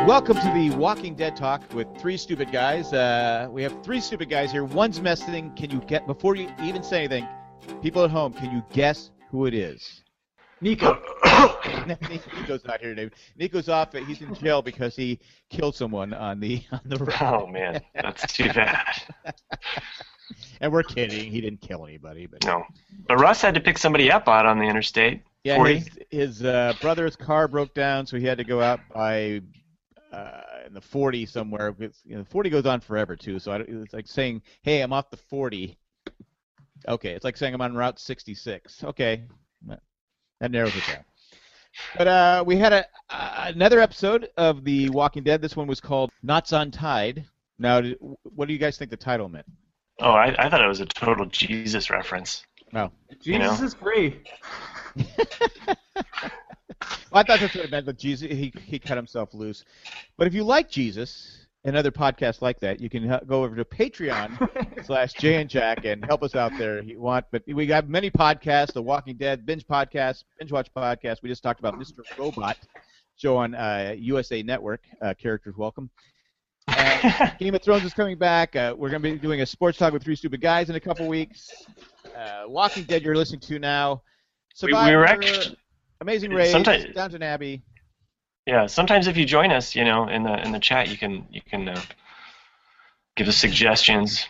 Welcome to the Walking Dead talk with three stupid guys. We have three stupid guys here. One's messing. Can you get, before you even say anything, people at home, can you guess who it is? Nico. Nico's not here today. Nico's off. He's in jail because he killed someone on the road. Oh man, that's too bad. And we're kidding. He didn't kill anybody. But no. But Russ had to pick somebody up out on the interstate. Yeah, 40. his brother's car broke down, so he had to go out by in the 40 somewhere. Because, the 40 goes on forever too. So it's like saying, "Hey, I'm off the 40." Okay, it's like saying I'm on Route 66. Okay, that narrows it down. But we had another episode of The Walking Dead. This one was called Knots Untied. Now, what do you guys think the title meant? Oh, I thought it was a total Jesus reference. No. Jesus is free. Well, I thought that's what it meant, that Jesus, he cut himself loose. But if you like Jesus and other podcasts like that, you can go over to Patreon/JayandJack and help us out there if you want. But we got many podcasts, The Walking Dead, Binge Watch Podcast. We just talked about Mr. Robot, show on USA Network, Characters Welcome. Game of Thrones is coming back. We're going to be doing a sports talk with three stupid guys in a couple weeks. Walking Dead you're listening to now. Survivor, we were actually, Amazing Race, Downton Abbey. Yeah, sometimes if you join us, in the chat, you can give us suggestions,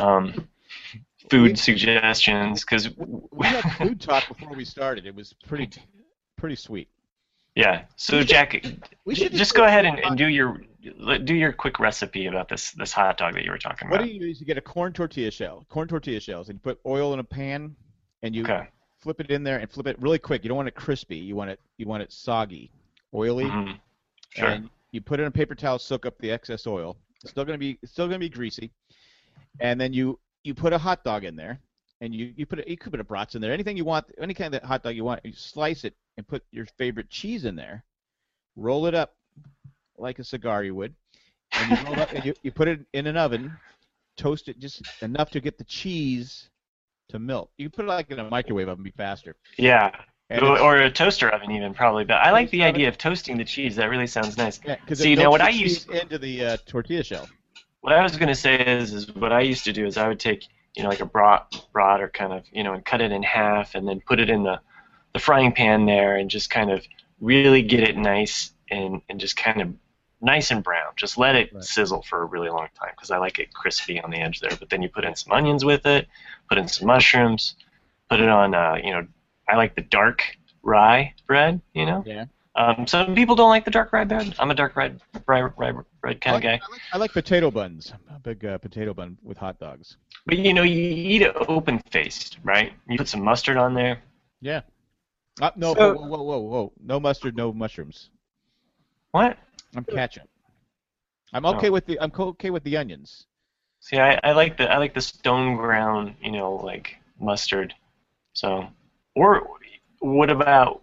food suggestions, because we had food talk before we started. It was pretty sweet. Yeah. So Jack, just go ahead and do your quick recipe about this hot dog that you were talking about. What do you use? You get a corn tortilla shells, and you put oil in a pan, and you flip it in there and flip it really quick. You don't want it crispy. You want it soggy, oily. Mm-hmm. Sure. And you put it in a paper towel, soak up the excess oil. It's still gonna be greasy. And then you put a hot dog in there, and you could put a brats in there. Anything you want, any kind of hot dog you want. You slice it and put your favorite cheese in there. Roll it up like a cigar you would, and you roll it up and you put it in an oven. Toast it just enough to get the cheese to melt. You can put it like in a microwave oven, be faster. Yeah, or a toaster oven even probably. But I like the idea of toasting the cheese. That really sounds nice. Yeah, because see now what I use into the tortilla shell. What I was going to say is what I used to do is I would take like a brat or kind of and cut it in half and then put it in the frying pan there and just kind of really get it nice and just kind of nice and brown. Just let it sizzle for a really long time because I like it crispy on the edge there. But then you put in some onions with it, put in some mushrooms, put it on, I like the dark rye bread, Yeah. Some people don't like the dark rye bread. I'm a dark rye bread kind of guy. I like potato buns. I'm a big potato bun with hot dogs. But you eat it open-faced, right? You put some mustard on there. Yeah. No, whoa. No mustard, no mushrooms. What? I'm ketchup. I'm okay with the onions. See, I like the stone ground, like mustard. So, or what about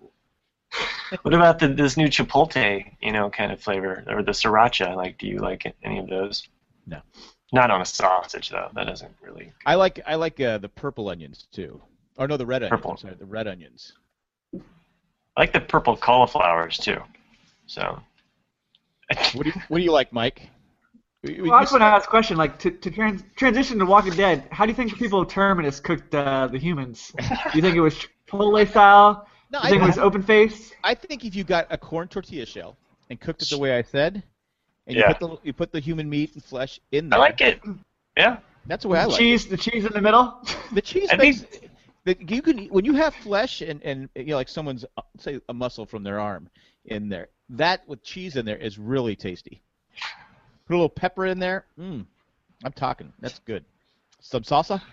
this new chipotle, kind of flavor, or the sriracha? Like, do you like any of those? No. Not on a sausage though. That doesn't really. I like the purple onions too. Or no, the red onions. Purple. I'm sorry, the red onions. I like the purple cauliflowers too. So. What do you like, Mike? Well, I just want to ask a question. Like, to transition to Walking Dead, how do you think the people of Terminus cooked the humans? Do you think it was Chipotle style? No, do you think it was open face? I think if you got a corn tortilla shell and cooked it the way I said, and you put the human meat and flesh in there. I like it. Yeah. That's the way I like it. The cheese in the middle. The cheese you can when you have flesh and like someone's say a muscle from their arm in there. That with cheese in there is really tasty. Put a little pepper in there. I'm talking. That's good. Some salsa?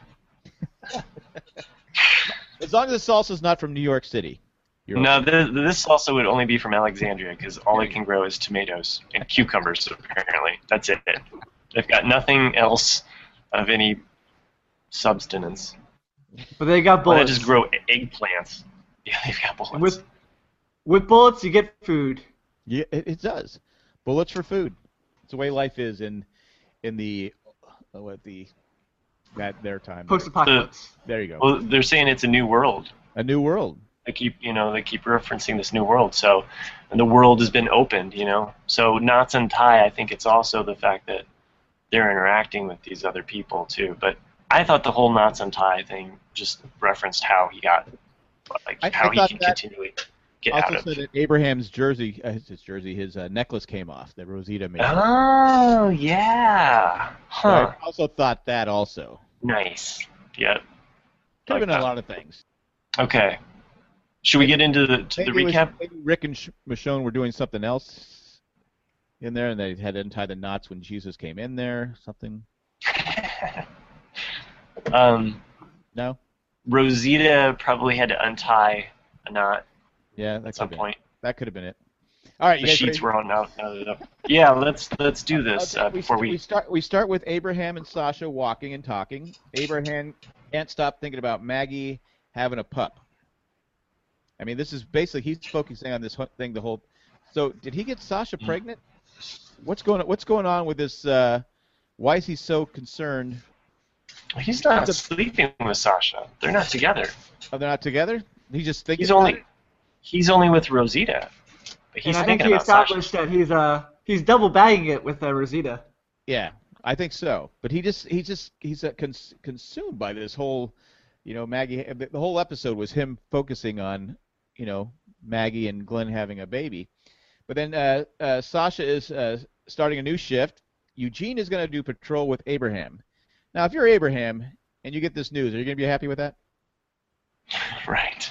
As long as the salsa's not from New York City. No, this salsa would only be from Alexandria because all it can grow is tomatoes and cucumbers, apparently. That's it. They've got nothing else of any substance. But they got bullets. They just grow eggplants. Yeah, they've got bullets. With bullets, you get food. Yeah, it does. Bullets for food. It's the way life is in their time. Post-apocalypse. There you go. Well, they're saying it's a new world. A new world. They keep referencing this new world. So, and the world has been opened. So knots untie. I think it's also the fact that they're interacting with these other people too. But I thought the whole knots untie thing just referenced how he got, how he can continually get out of. Also said that Abraham's jersey, his necklace came off that Rosita made. Oh yeah. Huh. I also thought that also. Nice. Yep. Could have been a lot of things. Okay. Should we get into the recap? Maybe Rick and Michonne were doing something else in there, and they had to untie the knots when Jesus came in there. Something. No. Rosita probably had to untie a knot. Yeah, at some point. That could have been it. All right, the sheets were all knotted up. Yeah, let's do this before we start. We start with Abraham and Sasha walking and talking. Abraham can't stop thinking about Maggie having a pup. I mean, this is basically he's focusing on this thing the whole. So, did he get Sasha pregnant? What's going on with this? Why is he so concerned? He's not sleeping with Sasha. They're not together. Oh, they're not together? He's just thinking. He's only with Rosita. But he's and I think he established that he's double bagging it with Rosita. Yeah, I think so. But he's consumed by this whole, Maggie. The whole episode was him focusing on, Maggie and Glenn having a baby. But then Sasha is starting a new shift. Eugene is going to do patrol with Abraham. Now, if you're Abraham and you get this news, are you going to be happy with that? Right.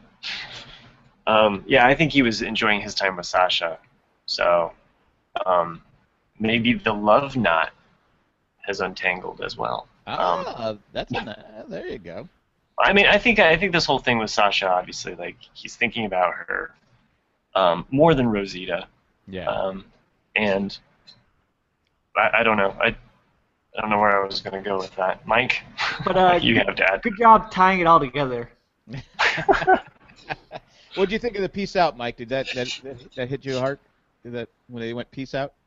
Yeah, I think he was enjoying his time with Sasha. So maybe the love knot has untangled as well. There you go. I mean, I think this whole thing with Sasha, obviously, he's thinking about her more than Rosita. Yeah. And I don't know. I don't know where I was going to go with that. Mike, but you have to add. Good job tying it all together. What did you think of the peace out, Mike? Did that hit you hard? Did that when they went peace out?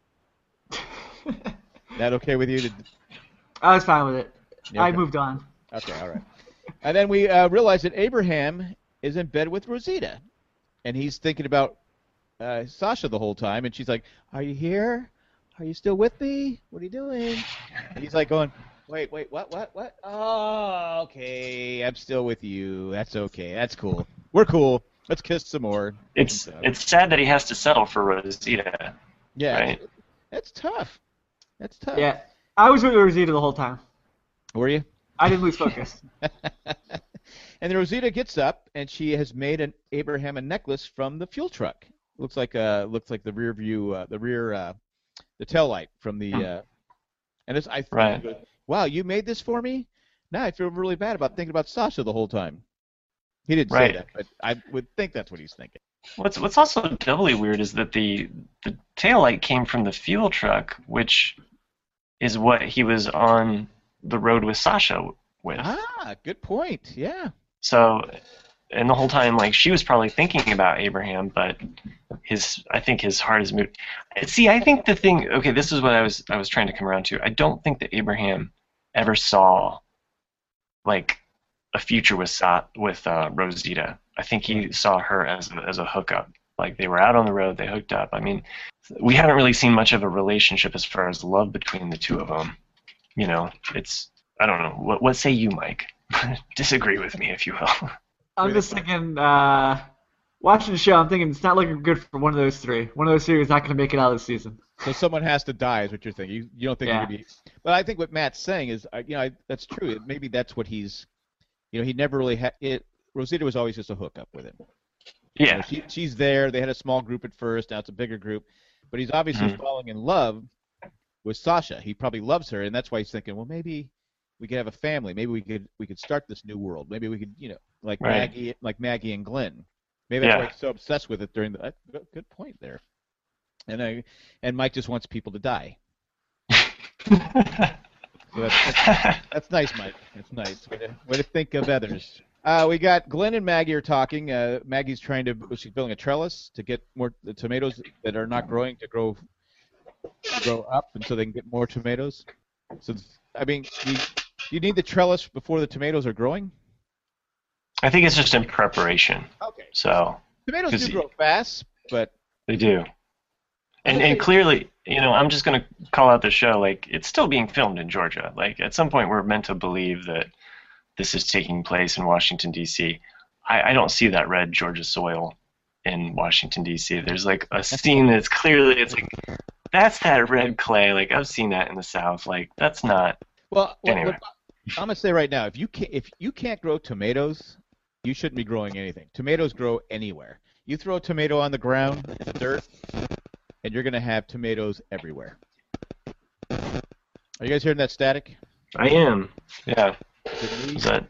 That okay with you? I was fine with it. Yeah, okay. I moved on. Okay, all right. And then we realized that Abraham is in bed with Rosita, and he's thinking about Sasha the whole time, and she's like, "Are you here? Are you still with me? What are you doing?" And he's like going, Wait, what? Oh, okay, I'm still with you. That's okay. That's cool. We're cool. Let's kiss some more. It's sad that he has to settle for Rosita. Yeah, right? That's tough. That's tough. Yeah, I was with Rosita the whole time. Were you? I didn't lose focus. And then Rosita gets up, and she has made Abraham a necklace from the fuel truck. Looks like the rear view, the tail light from the. And it's right. Wow, you made this for me? Now I feel really bad about thinking about Sasha the whole time. He didn't say that, but I would think that's what he's thinking. What's also doubly weird is that the taillight came from the fuel truck, which is what he was on the road with Sasha with. Ah, good point. Yeah. So, and the whole time, she was probably thinking about Abraham, but I think his heart is moved. See, I think the thing. Okay, this is what I was trying to come around to. I don't think that Abraham ever saw a future with Rosita. I think he saw her as a hookup. They were out on the road, they hooked up. I mean, we haven't really seen much of a relationship as far as love between the two of them. I don't know. What say you, Mike? Disagree with me, if you will. I'm just thinking, watching the show, I'm thinking it's not looking good for one of those three. One of those three is not going to make it out of the season. So someone has to die, is what you're thinking. You don't think it could be. But I think what Matt's saying is, that's true. Maybe that's what he's. He never really had it. Rosita was always just a hookup with him. Yeah. She's there. They had a small group at first. Now it's a bigger group. But he's obviously falling in love with Sasha. He probably loves her, and that's why he's thinking, well, maybe we could have a family. Maybe we could start this new world. Maybe we could, Maggie and Glenn. Maybe that's why he's so obsessed with it during the. Good point there. And Mike just wants people to die. So that's nice, Mike. That's nice. Way to think of others. We got Glenn and Maggie are talking. Maggie's she's building a trellis to get more the tomatoes that are not growing to grow up, and so they can get more tomatoes. So, I mean, you need the trellis before the tomatoes are growing? I think it's just in preparation. So Tomatoes 'cause do grow fast, but they do. And clearly, I'm just going to call out the show, like, it's still being filmed in Georgia. Like, at some point, we're meant to believe that this is taking place in Washington, D.C. I don't see that red Georgia soil in Washington, D.C. There's, like, a scene that's clearly, it's like, that's that red clay. Like, I've seen that in the South. Like, that's not. well, Anyway. I'm gonna say right now, if you can't grow tomatoes, you shouldn't be growing anything. Tomatoes grow anywhere. You throw a tomato on the ground, in the dirt, and you're gonna have tomatoes everywhere. Are you guys hearing that static? I am. Yeah. Is it me? Is that?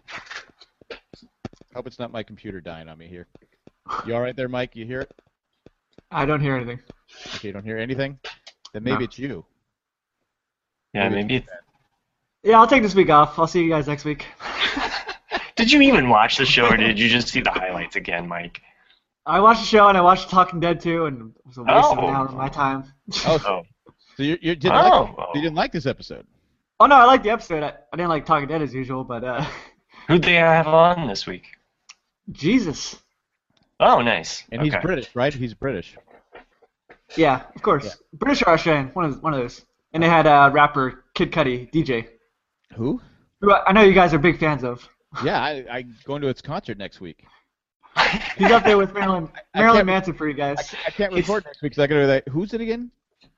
Hope it's not my computer dying on me here. You all right there, Mike? You hear it? I don't hear anything. Okay, you don't hear anything? Then maybe No. it's you. Yeah, maybe it's. Yeah, I'll take this week off. I'll see you guys next week. Did you even watch the show, or did you just see the highlights again, Mike? I watched the show and I watched Talking Dead too, and it was a waste of an hour of my time. Oh, Oh. so you didn't you didn't like this episode? Oh no, I liked the episode. I didn't like Talking Dead as usual, but Who'd they have on this week? Jesus. Oh, nice. And he's Okay. British, right? He's British. Yeah, of course. Yeah. British or Australian, one of those. And they had rapper Kid Cudi, DJ, Who? who I know you guys are big fans of. Yeah, I going to its concert next week. He's up there with Marilyn can't- Manson for you guys. I can't record next week because I got to that. Who's it again?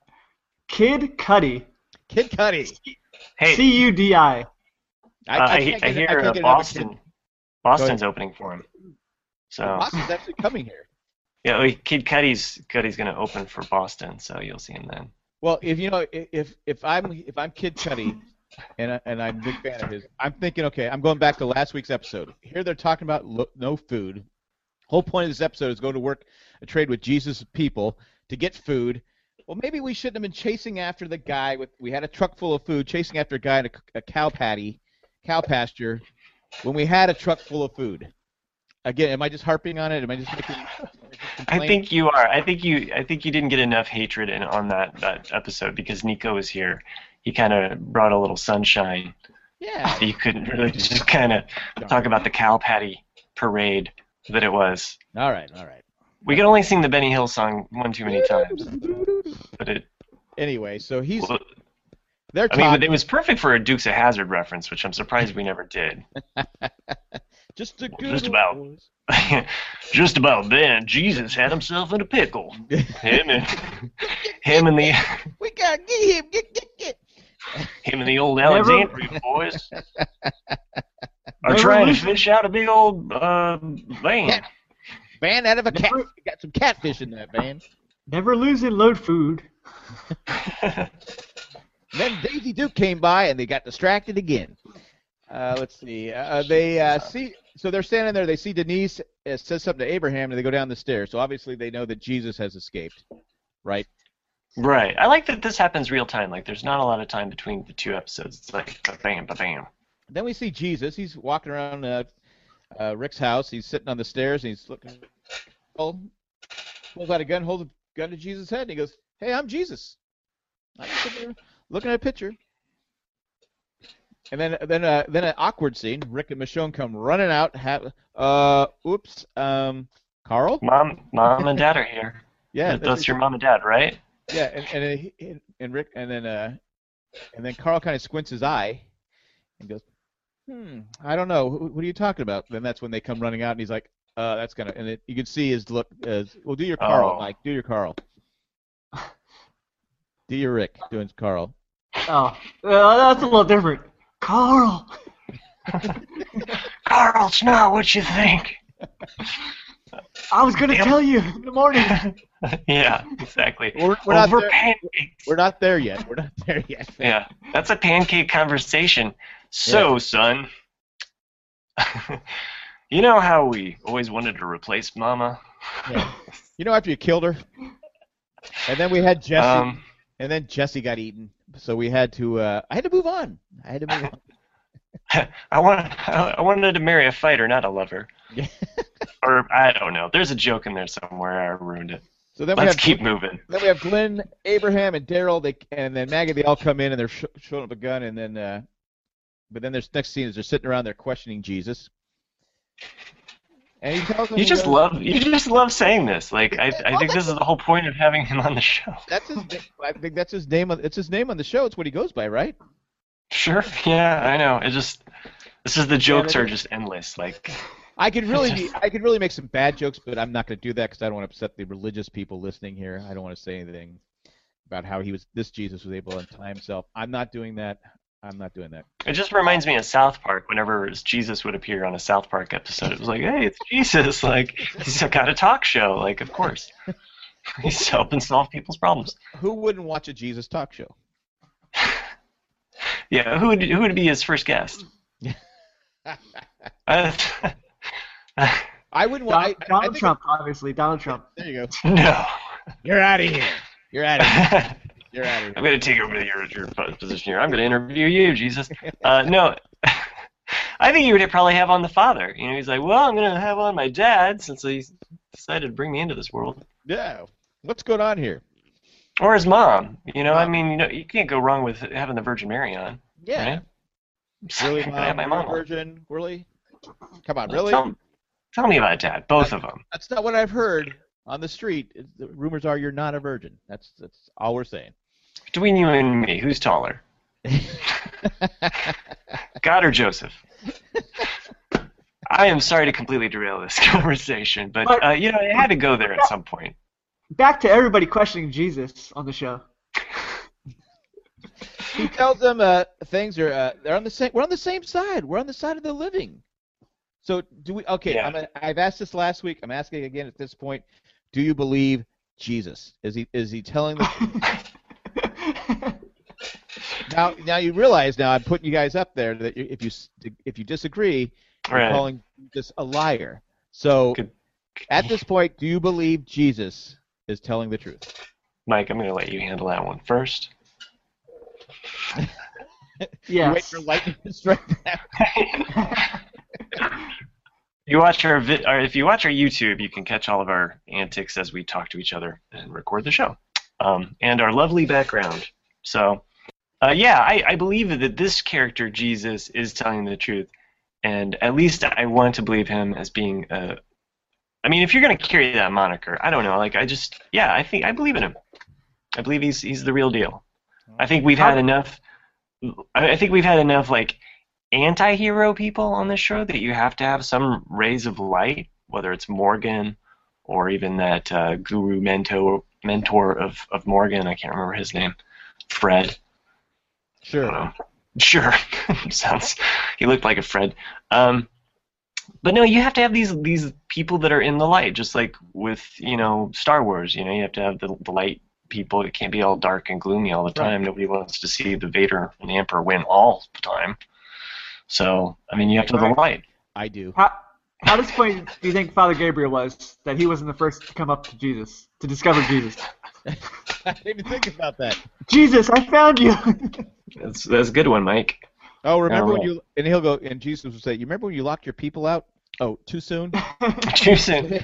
Kid Cudi, Kid Cudi. Hey, Cudi. I can't hear get another Boston. Boston's ahead. opening for him. So Boston's actually coming here. yeah, Kid Cudi's going to open for Boston, so you'll see him then. Well, if I'm Kid Cudi, and I'm a big fan of his, I'm thinking, okay, I'm going back to last week's episode. Here they're talking about no food. Whole point of this episode is go to work a trade with Jesus' people to get food. Well, maybe we shouldn't have been chasing after the guy we had a truck full of food, chasing after a guy in a cow pasture, when we had a truck full of food. Again, am I just harping on it? Am I just making? I think you are. I think you didn't get enough hatred on that episode because Nico was here. He kind of brought a little sunshine. Yeah. You couldn't really just kind of talk about the cow patty parade that it was. All right. We could only sing the Benny Hill song one too many times. But it. Anyway, so Well, they're I talking. mean, it was perfect for a Dukes of Hazzard reference, which I'm surprised we never did. just a good Just about. boys. Just about then, Jesus had himself in a pickle. Him and the We gotta get him. Get. him and the old Never- Alexandria boys are Never trying to lose- fish out a big old van. Van out of a cat. Never- Got some catfish in that van. Never losing load food. Then Daisy Duke came by and they got distracted again. Let's see. They see. So they're standing there. They see Denise says something to Abraham, and they go down the stairs. So obviously they know that Jesus has escaped, right? Right. I like that this happens real time. Like, there's not a lot of time between the two episodes. It's like bam, bam. Then we see Jesus. He's walking around Rick's house. He's sitting on the stairs, and he's looking. Pulls out a gun, holds a gun to Jesus' head, and he goes, "Hey, I'm Jesus." I'm just sitting there looking at a picture. And then an awkward scene. Rick and Michonne come running out. Oops. Carl? Mom and Dad are here. Yeah. That's your mom and dad, right? Yeah, and Rick and then Carl kind of squints his eye and goes, I don't know. What are you talking about? Then that's when they come running out, and he's like, that's gonna. And you can see his look. Well, do your Carl, Oh. Mike. Do your Carl. Do your Rick doing Carl. Oh, that's a little different. Carl. Carl, it's not what you think. I was gonna Damn. tell you in the morning. Yeah, exactly. We're not Over there. pancakes. We're not there yet. We're not there yet. Yeah, that's a pancake conversation. So, son, you know how we always wanted to replace Mama? Yeah. You know, after you killed her, and then we had Jesse, Um, and then Jesse got eaten, so we had to. I had to move on. I wanted to marry a fighter, not a lover. Yeah. Or I don't know. There's a joke in there somewhere. I ruined it. So then Let's we keep moving. Then we have Glenn, Abraham, and Daryl. And then Maggie. They all come in and they're showing up a gun. And then, but then there's next scene is they're sitting around there questioning Jesus. And he tells him You just love saying this. Like I think this is the whole point of having him on the show. That's his. I think that's his name. It's his name on the show. It's what he goes by, right? Sure. Yeah, I know. The jokes are just endless. Like I could really make some bad jokes, but I'm not going to do that because I don't want to upset the religious people listening here. I don't want to say anything about how this Jesus was able to untie himself. I'm not doing that. It just reminds me of South Park. Whenever Jesus would appear on a South Park episode, it was like, hey, it's Jesus. Like he's got a talk show. Like of course, he's helping solve people's problems. Who wouldn't watch a Jesus talk show? Yeah, who would be his first guest? I wouldn't want Donald Trump, obviously. Donald Trump. There you go. No. You're out of here. I'm going to take over your position here. I'm going to interview you, Jesus. No. I think you would probably have on the father. You know, he's like, well, I'm going to have on my dad since he decided to bring me into this world. Yeah. What's going on here? Or his mom. You know, I mean, you can't go wrong with having the Virgin Mary on. Yeah. Right? Really, Mom? I have my mom Virgin? Really? Come on, really? Tell me about Dad. Both of them. That's not what I've heard on the street. The rumors are you're not a virgin. That's all we're saying. Between you and me, who's taller? God or Joseph? I am sorry to completely derail this conversation, but you know, it had to go there at some point. Back to everybody questioning Jesus on the show. He tells them things are they're on the same. We're on the same side. We're on the side of the living. So do we? Okay, Yeah. I've asked this last week. I'm asking again at this point. Do you believe Jesus? Is he telling the truth? Now you realize I'm putting you guys up there that if you disagree, you're calling this a liar. So at this point, do you believe Jesus is telling the truth? Mike, I'm going to let you handle that one first. Yes. You wait for lightning to strike down. If you watch our YouTube, you can catch all of our antics as we talk to each other and record the show, and our lovely background. So, I believe that this character Jesus is telling the truth, and at least I want to believe him as being. I mean, if you're going to carry that moniker, I don't know. Like I believe in him. I believe he's the real deal. I think we've had enough. I think we've had enough like anti-hero people on this show that you have to have some rays of light, whether it's Morgan or even that guru mentor of Morgan. I can't remember his name. Fred. Sure. Sure. He looked like a Fred. But no, you have to have these people that are in the light, just like with Star Wars. You have to have the light people. It can't be all dark and gloomy all the time. Right. Nobody wants to see the Vader and the Emperor win all the time. So, I mean, you have to have the light. I do. How disappointed do you think Father Gabriel was that he wasn't the first to come up to Jesus, to discover Jesus? I didn't even think about that. Jesus, I found you! That's a good one, Mike. Oh, remember when and he'll go, and Jesus will say, you remember when you locked your people out? Oh, too soon? Too soon.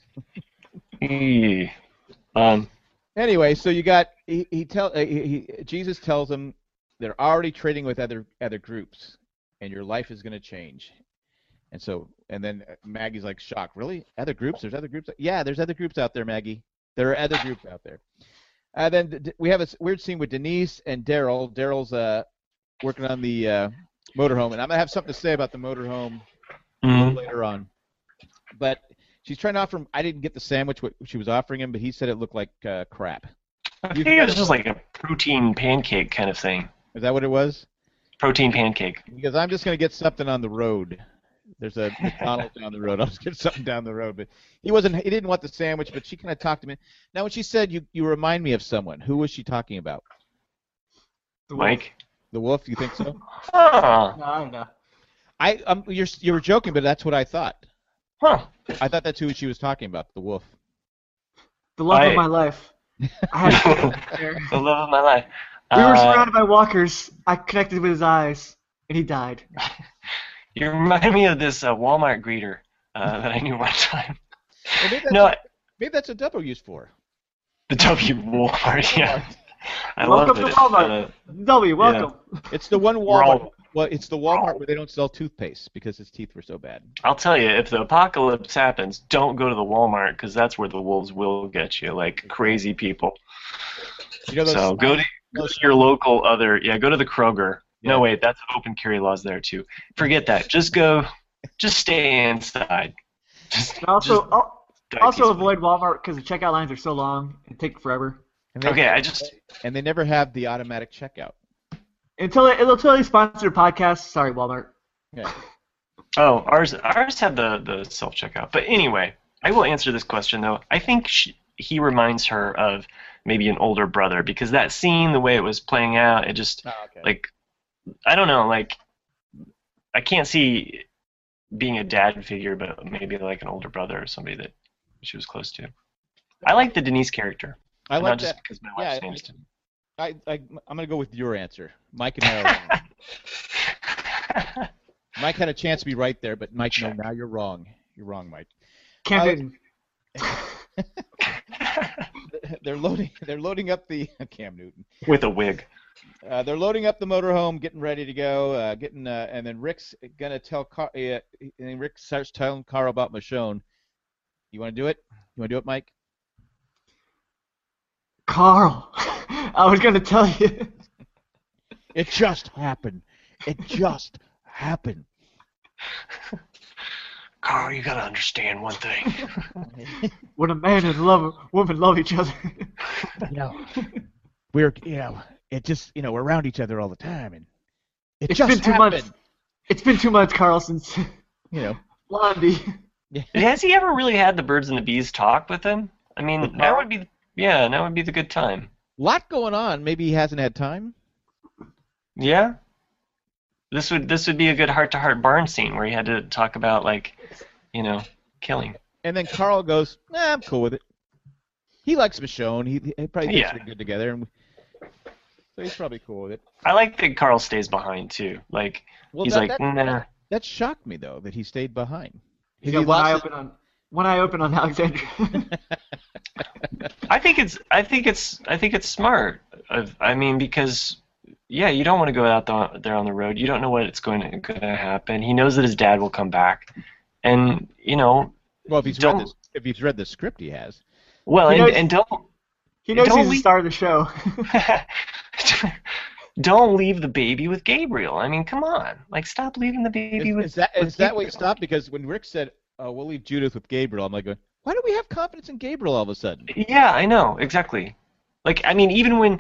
Anyway, so you got Jesus tells them they're already trading with other groups, and your life is going to change. And then Maggie's like shocked. Really? Other groups? There's other groups? Yeah, there's other groups out there, Maggie. There are other groups out there. Then we have a weird scene with Denise and Daryl. Daryl's working on the motorhome, and I'm gonna have something to say about the motorhome a little later on. But she's trying to offer him. I didn't get the sandwich what she was offering him, but he said it looked like crap. I think it was just like a protein pancake kind of thing. Is that what it was? Protein pancake. Because I'm just gonna get something on the road. There's a McDonald's down the road. I'll just get something down the road. But he didn't want the sandwich, but she kind of talked to me. Now, when she said you remind me of someone, who was she talking about? Mike. The wolf? You think so? Huh. No, I don't know. You were joking, but that's what I thought. Huh. I thought that's who she was talking about, the wolf. The love of my life. I had to the love of my life. We were surrounded by walkers. I connected with his eyes, and he died. You remind me of this Walmart greeter that I knew one time. Well, maybe that's a W used for. The W Walmart, yeah. I welcome love it. to Walmart. W, welcome. Yeah. It's the one Walmart. Well, it's the Walmart where they don't sell toothpaste because his teeth were so bad. I'll tell you, if the apocalypse happens, don't go to the Walmart because that's where the wolves will get you, like crazy people. You know those So go to your local go to the Kroger. Yeah. No, wait, that's open carry laws there too. Forget that. Just stay inside. Also die peacefully. avoid Walmart because the checkout lines are so long and take forever. And they never have the automatic checkout. Until they sponsor podcasts. Sorry, Walmart. Yeah. Oh, ours had the self checkout. But anyway, I will answer this question though. I think he reminds her of maybe an older brother because that scene, the way it was playing out, it just like I don't know, like I can't see being a dad figure, but maybe like an older brother or somebody that she was close to. I like the Denise character. I like not that. Just because my wife's name is Denise. I'm gonna go with your answer. Mike and I are wrong. Mike had a chance to be right there, but Mike, no, now you're wrong. You're wrong, Mike. Cam Newton. They're loading up the Cam Newton with a wig. They're loading up the motorhome, getting ready to go, and then Rick's gonna tell and then Rick starts telling Carl about Michonne. You want to do it? You want to do it, Mike? Carl, I was gonna tell you. It just happened. It just happened. Carl, you gotta understand one thing. When a man and a woman love each other. It just, we're around each other all the time, and it's just been 2 months. It's been 2 months, Carl, since Blondie. Has he ever really had the birds and the bees talk with him? I mean, that would be the good time. Lot going on. Maybe he hasn't had time. Yeah. This would be a good heart-to-heart barn scene where he had to talk about killing. And then Carl goes, I'm cool with it. He likes Michonne. He probably thinks they're good together, and so he's probably cool with it. I like that Carl stays behind too. Nah. That shocked me though that he stayed behind. He's got one eye open on Alexandria. I think it's smart. Because you don't want to go out there on the road. You don't know what's going to happen. He knows that his dad will come back, and Well, if he's read the script, he has. Well, he knows he's the star of the show. Don't leave the baby with Gabriel. I mean, come on. Like, stop leaving the baby with Gabriel. Is that way it stopped? Because when Rick said, we'll leave Judith with Gabriel, I'm like, why do we have confidence in Gabriel all of a sudden? Yeah, I know. Exactly. Like, I mean, even when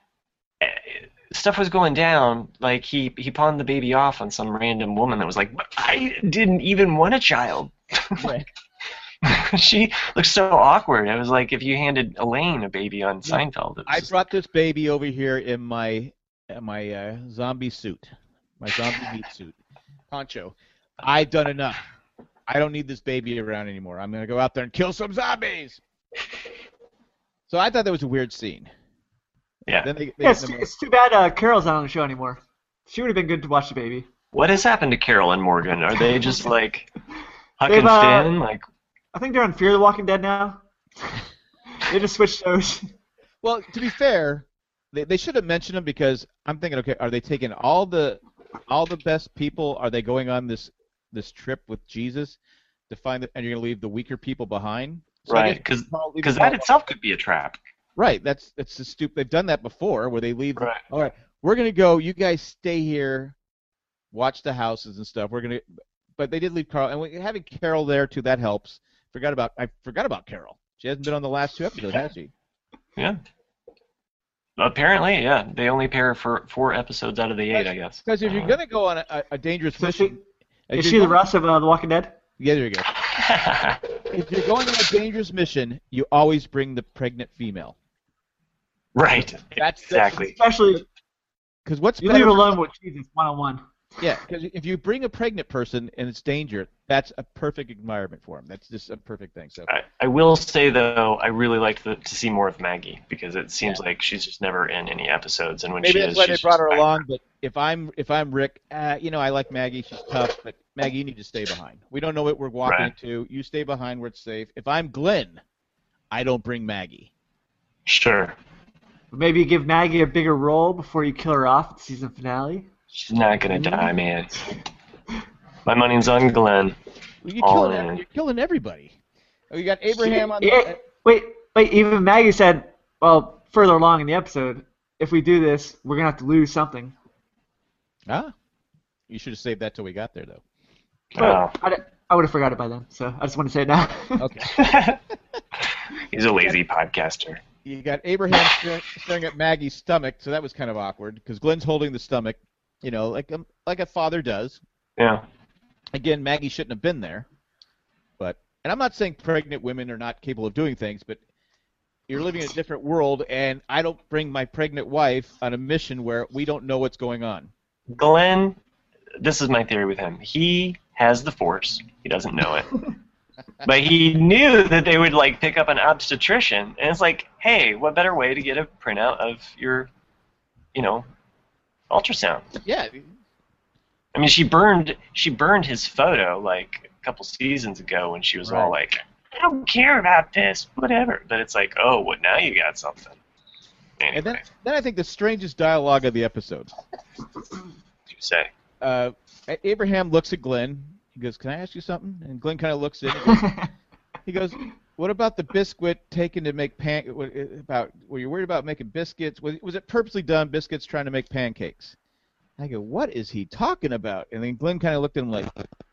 stuff was going down, like, he pawned the baby off on some random woman that was like, but I didn't even want a child. Right. She looked so awkward. It was like if you handed Elaine a baby on Seinfeld. I brought this baby over here in my zombie suit, my zombie meat suit, poncho. I've done enough. I don't need this baby around anymore. I'm gonna go out there and kill some zombies. So I thought that was a weird scene. Yeah. Then it's too bad Carol's not on the show anymore. She would have been good to watch the baby. What has happened to Carol and Morgan? Are they just like Huck and Finn? Like, I think they're on Fear the Walking Dead now. They just switched shows. Well, to be fair, they should have mentioned them because I'm thinking, okay, are they taking all the best people? Are they going on this trip with Jesus to find and you're gonna leave the weaker people behind? So right, because that itself could be a trap. Right, that's the stupid. They've done that before, where they leave. Right. All right, we're gonna go. You guys stay here, watch the houses and stuff. But they did leave Carl, and having Carol there too, that helps. I forgot about Carol. She hasn't been on the last 2 episodes, has she? Yeah. Apparently, yeah. They only pair for 4 episodes out of the 8, I guess. Because if you're gonna go on a dangerous mission, is she the Russ of The Walking Dead? Yeah, there you go. If you're going on a dangerous mission, you always bring the pregnant female. Right. Exactly. Especially because what's you leave it alone with Jesus one-on-one. Yeah, because if you bring a pregnant person and it's danger, that's a perfect environment for him. That's just a perfect thing. So I will say though, I really liked to see more of Maggie because it seems like she's just never in any episodes, and when maybe she that's is, why she's they brought her back. along. But if I'm Rick, I like Maggie. She's tough, but Maggie, you need to stay behind. We don't know what we're walking into. You stay behind where it's safe. If I'm Glenn, I don't bring Maggie. Sure. Maybe give Maggie a bigger role before you kill her off at the season finale. She's not gonna die, man. My money's on Glenn. Well, All in. you're killing everybody. Oh, you got Abraham on Yeah, the. wait. Even Maggie said, well, further along in the episode, if we do this, we're gonna have to lose something. You should have saved that till we got there, though. But I would have forgot it by then, so I just want to say it now. Okay. He's a lazy podcaster. You got Abraham staring at Maggie's stomach, so that was kind of awkward because Glenn's holding the stomach, like a father does. Yeah. Again, Maggie shouldn't have been there, and I'm not saying pregnant women are not capable of doing things, but you're living in a different world, and I don't bring my pregnant wife on a mission where we don't know what's going on. Glenn, this is my theory with him. He has the Force. He doesn't know it. But he knew that they would pick up an obstetrician, and it's like, hey, what better way to get a printout of your, ultrasound? Yeah. I mean, she burned his photo a couple seasons ago when she was all like, I don't care about this, whatever. But it's like, oh, well, now you got something. Anyway. And then I think the strangest dialogue of the episode. What do you say? Abraham looks at Glenn. He goes, "Can I ask you something?" And Glenn kind of looks at him. He goes, "What about the biscuit taken to make were you worried about making biscuits? Was it purposely done, biscuits trying to make pancakes?" I go, "What is he talking about?" And then Glenn kind of looked at him like,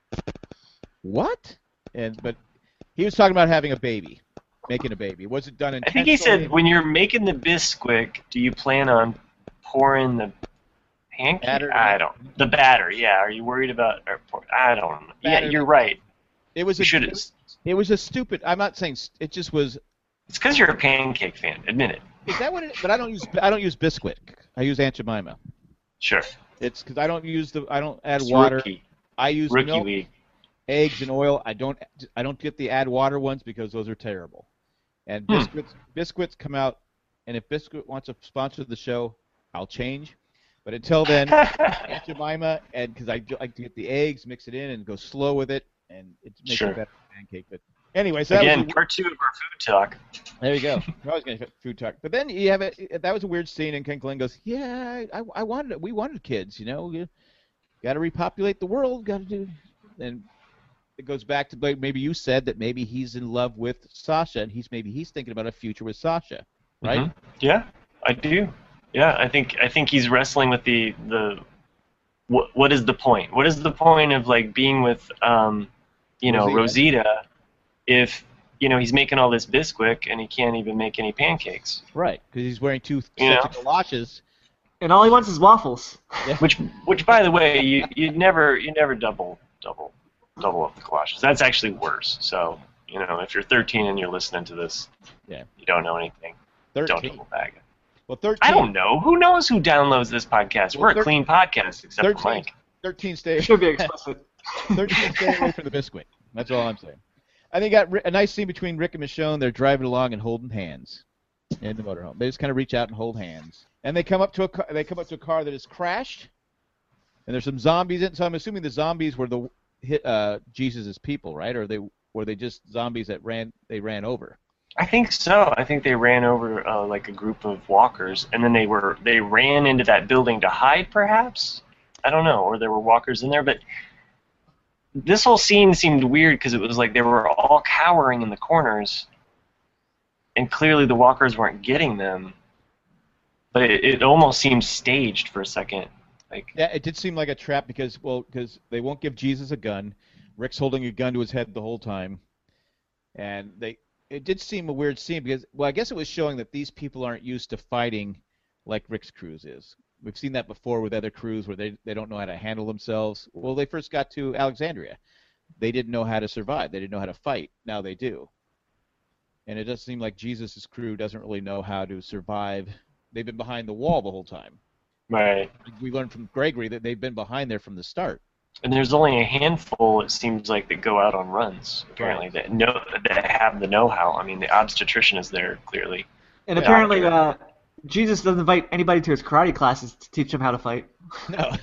"What?" But he was talking about having a baby, making a baby. Was it done intentionally? I think he said, when you're making the biscuit, do you plan on pouring the pancake? The batter, yeah. Are you worried about? I don't know. Yeah, you're right. It was a stupid. I'm not saying it just was. It's because you're a pancake fan. Admit it. Is that what it? But I don't use biscuit. I use Aunt Jemima. Sure. It's because I don't add water. Rookie. I use Rookie milk, league. eggs, and oil. I don't get the add water ones because those are terrible. And biscuits come out, and if Biscuit wants to sponsor the show, I'll change. But until then, Aunt Jemima, and because I like to get the eggs, mix it in, and go slow with it, and it makes it better pancake. But anyway, so again, part 2 of our food talk. There you go. We're always going to food talk. But then you have it. That was a weird scene, and Ken Glenn goes, "Yeah, we wanted kids. You got to repopulate the world. Got to do." And it goes back to maybe you said that maybe he's in love with Sasha, and he's thinking about a future with Sasha, right? Mm-hmm. Yeah, I do. Yeah, I think he's wrestling with the what is the point? What is the point of being with Rosita if he's making all this bisquick and he can't even make any pancakes? Right, because he's wearing two sets of galoshes. And all he wants is waffles. Yeah. Which by the way, you never double up the galoshes. That's actually worse. So if you're 13 and you're listening to this, you don't know anything. 13. Don't double bag it. Well, 13. I don't know. Who knows who downloads this podcast? We're a clean podcast, except 13, for Mike. 13 stay. Should be explicit. 13 stay away from the biscuit. That's all I'm saying. I think got a nice scene between Rick and Michonne. They're driving along and holding hands in the motorhome. They just kind of reach out and hold hands. And they come up to a car that has crashed, and there's some zombies in it. So I'm assuming the zombies were Jesus' people, right? Or were they just zombies that they ran over? I think so. I think they ran over a group of walkers, and then they ran into that building to hide, perhaps. I don't know, or there were walkers in there. But this whole scene seemed weird because it was like they were all cowering in the corners, and clearly the walkers weren't getting them. But it almost seemed staged for a second. Yeah, it did seem like a trap because they won't give Jesus a gun. Rick's holding a gun to his head the whole time, and it did seem a weird scene because, I guess it was showing that these people aren't used to fighting like Rick's crews is. We've seen that before with other crews where they don't know how to handle themselves. Well, they first got to Alexandria. They didn't know how to survive. They didn't know how to fight. Now they do. And it does seem like Jesus' crew doesn't really know how to survive. They've been behind the wall the whole time. Right. We learned from Gregory that they've been behind there from the start. And there's only a handful, it seems like, that go out on runs, apparently, that have the know-how. I mean, the obstetrician is there, clearly. And apparently, Jesus doesn't invite anybody to his karate classes to teach them how to fight. No.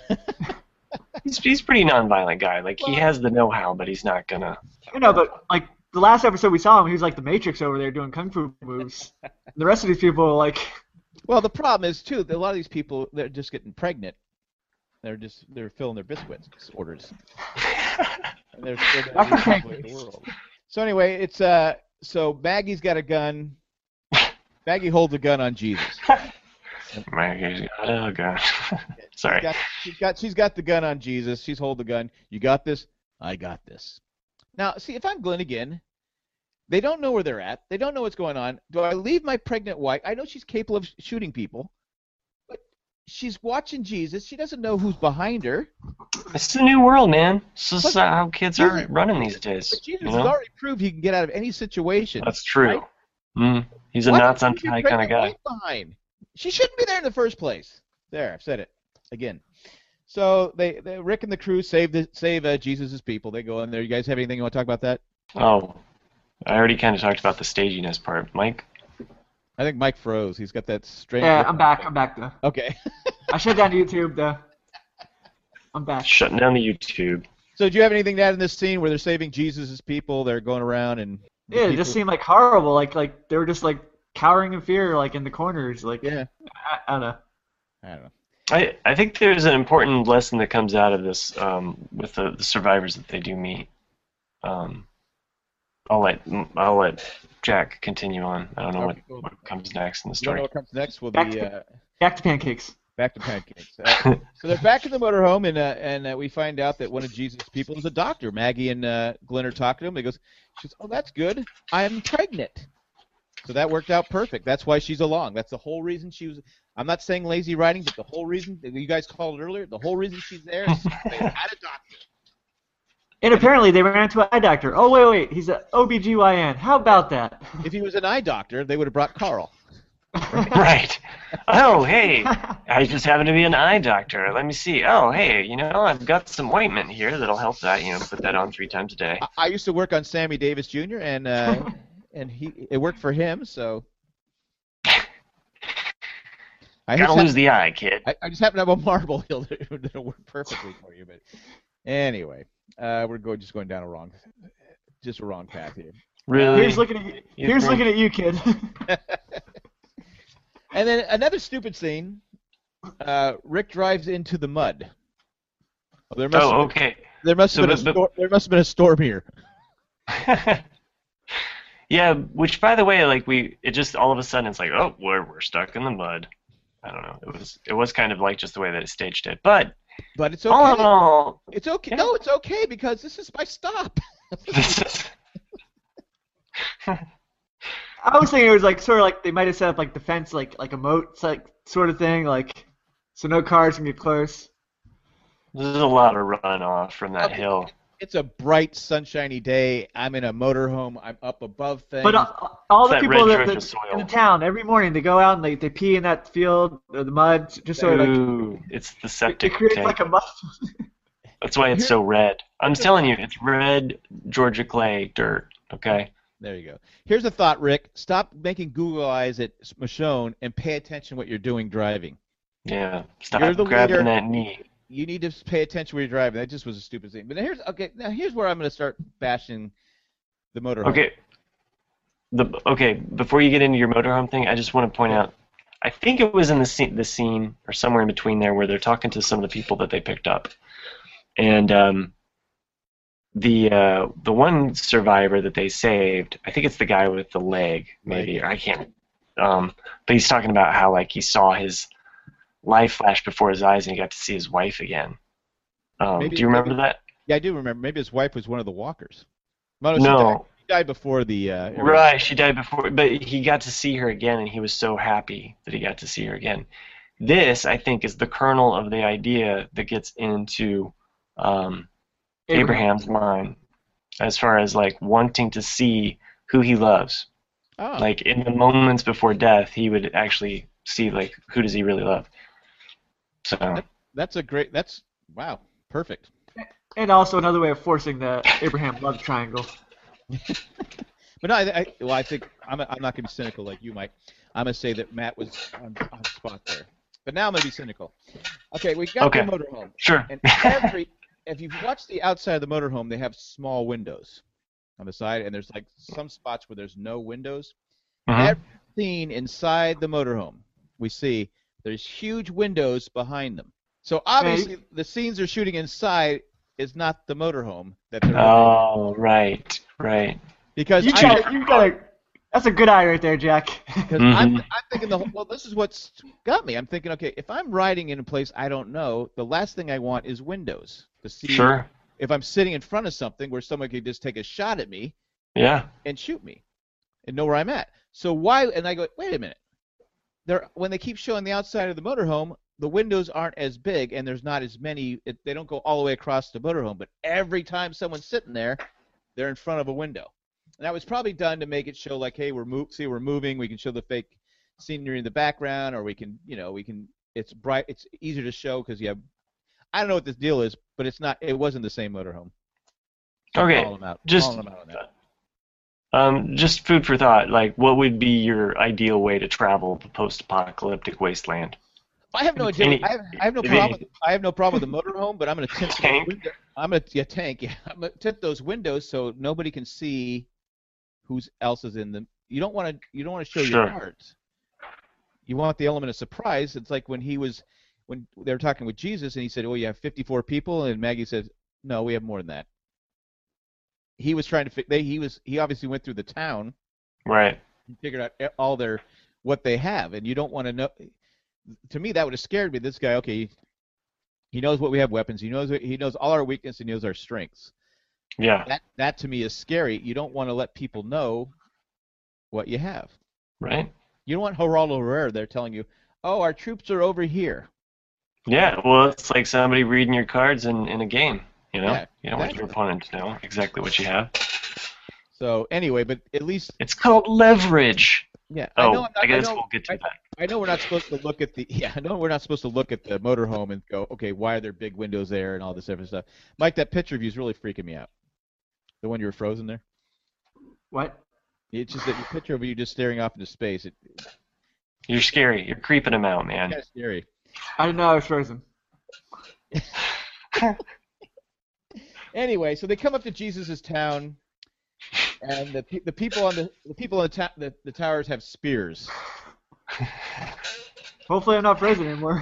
He's a pretty nonviolent guy. He has the know-how, but he's not gonna... But, the last episode we saw him, he was like the Matrix over there doing kung fu moves. The rest of these people are like... Well, the problem is, too, that a lot of these people, they're just getting pregnant. They're filling their biscuits orders. And they're still going to repopulate the world. So anyway, it's so Maggie's got a gun. Maggie holds a gun on Jesus. Maggie's got a gun. Sorry. She's got the gun on Jesus. She's holding the gun. You got this? I got this. Now, see, if I'm Glenn again, they don't know where they're at. They don't know what's going on. Do I leave my pregnant wife? I know she's capable of shooting people, but she's watching Jesus. She doesn't know who's behind her. It's the new world, man. It's just how kids are running these days. But Jesus has already proved he can get out of any situation. That's true. Right? He's a nuts on tie kind of guy. Behind? She shouldn't be there in the first place. There, I've said it again. So they Rick and the crew save Jesus' people. They go in there. You guys have anything you want to talk about that? Oh, I already kind of talked about the staginess part. Mike? I think Mike froze. He's got that strange... Yeah, I'm back though. Okay. I shut down YouTube though. I'm back. Shutting down the YouTube. So do you have anything to add in this scene where they're saving Jesus' people? They're going around and... Yeah, it just seemed like horrible. Like they were just like cowering in fear, like in the corners. Like yeah. I don't know. I think there's an important lesson that comes out of this with the survivors that they do meet. I'll let Jack continue on. I don't know what comes next in the story. You don't know what comes next? Well, back to pancakes. Back to pancakes. So they're back in the motorhome, and we find out that one of Jesus' people is a doctor. Maggie and Glenn are talking to him. He goes, "Oh, that's good. I'm pregnant." So that worked out perfect. That's why she's along. That's the whole reason she was. I'm not saying lazy writing, but the whole reason you guys called it earlier. The whole reason she's there is they had a doctor. And apparently they ran into an eye doctor. Oh, wait, he's an OBGYN. How about that? If he was an eye doctor, they would have brought Carl. Right. Oh, hey, I just happen to be an eye doctor. Let me see. Oh, hey, I've got some ointment here that'll help that. Put that on 3 times a day. I used to work on Sammy Davis Jr. and it worked for him, so. Gotta lose the eye, kid. I just happen to have a marble that'll work perfectly for you, but anyway. We're just going down a wrong path here. Really? Here's looking at you, kid. And then another stupid scene. Rick drives into the mud. Okay. There must have been a storm here. Yeah, which by the way, it just all of a sudden it's like, oh, we're stuck in the mud. I don't know. It was kind of like just the way that it staged it, but it's okay. All in all, it's okay. No, it's okay because this is my stop. I was thinking it was sort of like they might have set up the fence like a moat sort of thing, so no cars can get close. There's a lot of runoff from that hill. It's a bright, sunshiny day. I'm in a motorhome. I'm up above things. But all the people that in the town, every morning they go out and they pee in that field, or the mud, just so it's the septic it creates tank. like a mud. That's why it's so red. I'm telling you, it's red Georgia clay dirt. Okay. There you go. Here's a thought, Rick. Stop making Google eyes at Michonne and pay attention to what you're doing driving. Yeah. Stop grabbing that knee. You need to pay attention when you're driving. That just was a stupid thing. But here's where I'm going to start bashing the motorhome. Okay. Before you get into your motorhome thing, I just want to point out, I think it was in the scene or somewhere in between there where they're talking to some of the people that they picked up, and the one survivor that they saved, I think it's the guy with the leg, maybe, or I can't. But he's talking about how he saw his life flash before his eyes and he got to see his wife again. Do you remember that? Yeah, I do remember. Maybe his wife was one of the walkers. No. She died before the... right, she died before, but he got to see her again and he was so happy that he got to see her again. This, I think, is the kernel of the idea that gets into Abraham's line as far as wanting to see who he loves. Oh. In the moments before death, he would actually see who does he really love. So that's wow, perfect. And also another way of forcing the Abraham love triangle. But no, I think I'm not going to be cynical like you, Mike. I'm going to say that Matt was on spot there. But now I'm going to be cynical. Okay, we got the motorhome. Sure. And if you've watched the outside of the motorhome, they have small windows on the side, and there's some spots where there's no windows. Mm-hmm. Every scene inside the motorhome, we see there's huge windows behind them. So obviously the scenes they're shooting inside is not the motorhome that they're Oh, right. because You got a. That's a good eye right there, Jack. Because I'm thinking this is what's got me. I'm thinking, okay, if I'm riding in a place I don't know, the last thing I want is windows to see. Sure. If I'm sitting in front of something where someone could just take a shot at me, and shoot me, and know where I'm at. So why? And I go, wait a minute. When they keep showing the outside of the motorhome, the windows aren't as big, and there's not as many. They don't go all the way across the motorhome, but every time someone's sitting there, they're in front of a window. And that was probably done to make it show like, hey, we're moving. We can show the fake scenery in the background, or we can. It's bright. It's easier to show because you have. I don't know what this deal is, but it's not. It wasn't the same motorhome. So okay. Just food for thought. Like, what would be your ideal way to travel the post-apocalyptic wasteland? I have no idea. I have no problem. I have no problem with the motorhome, but I'm going to tint tank. I'm going to tint those windows so nobody can see who else is in them. You don't want to show your cards. You want the element of surprise. It's like when they were talking with Jesus and he said, "Oh, you have 54 people," and Maggie said, "No, we have more than that." He was trying to he obviously went through the town, right? And figured out all what they have, and you don't want to know. To me, that would have scared me. This guy, okay, he knows what we have weapons. He knows all our weaknesses. He knows our strengths. Yeah. That to me is scary. You don't want to let people know what you have. Right. You don't want Geraldo Rivera there telling you, "Oh, our troops are over here." Yeah. Well, it's like somebody reading your cards in a game. Yeah, you don't want your opponent to know exactly what you have. So anyway, but at least it's called leverage. Yeah. I guess we'll get to that. I know we're not supposed to look at the motorhome and go, okay, why are there big windows there and all this other stuff. Mike, that picture of you is really freaking me out. The one you were frozen there. What? It's just that your picture of you just staring off into space. You're scary. You're creeping him out, man. Kind of scary. I didn't know I was frozen. Anyway, so they come up to Jesus' town, and the people in the towers have spears. Hopefully, I'm not frozen anymore.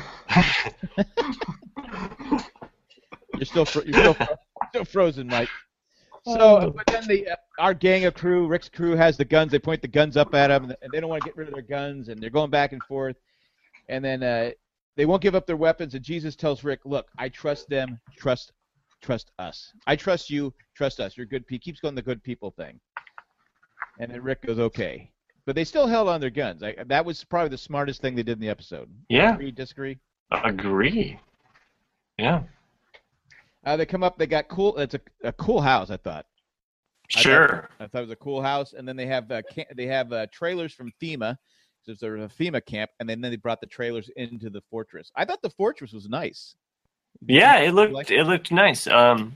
You're still frozen, Mike. So, but then our gang of crew, Rick's crew, has the guns. They point the guns up at them, and they don't want to get rid of their guns, and they're going back and forth. And then they won't give up their weapons, and Jesus tells Rick, "Look, I trust them. Trust us. I trust you. Trust us. You're good people." Keeps going the good people thing. And then Rick goes, "Okay." But they still held on their guns. That was probably the smartest thing they did in the episode. Yeah. Agree, disagree? Agree. Yeah. They come up. They got cool. It's a cool house, I thought. Sure. I thought it was a cool house. And then they have trailers from FEMA. So there's a FEMA camp, and then they brought the trailers into the fortress. I thought the fortress was nice. Yeah, it looked nice. How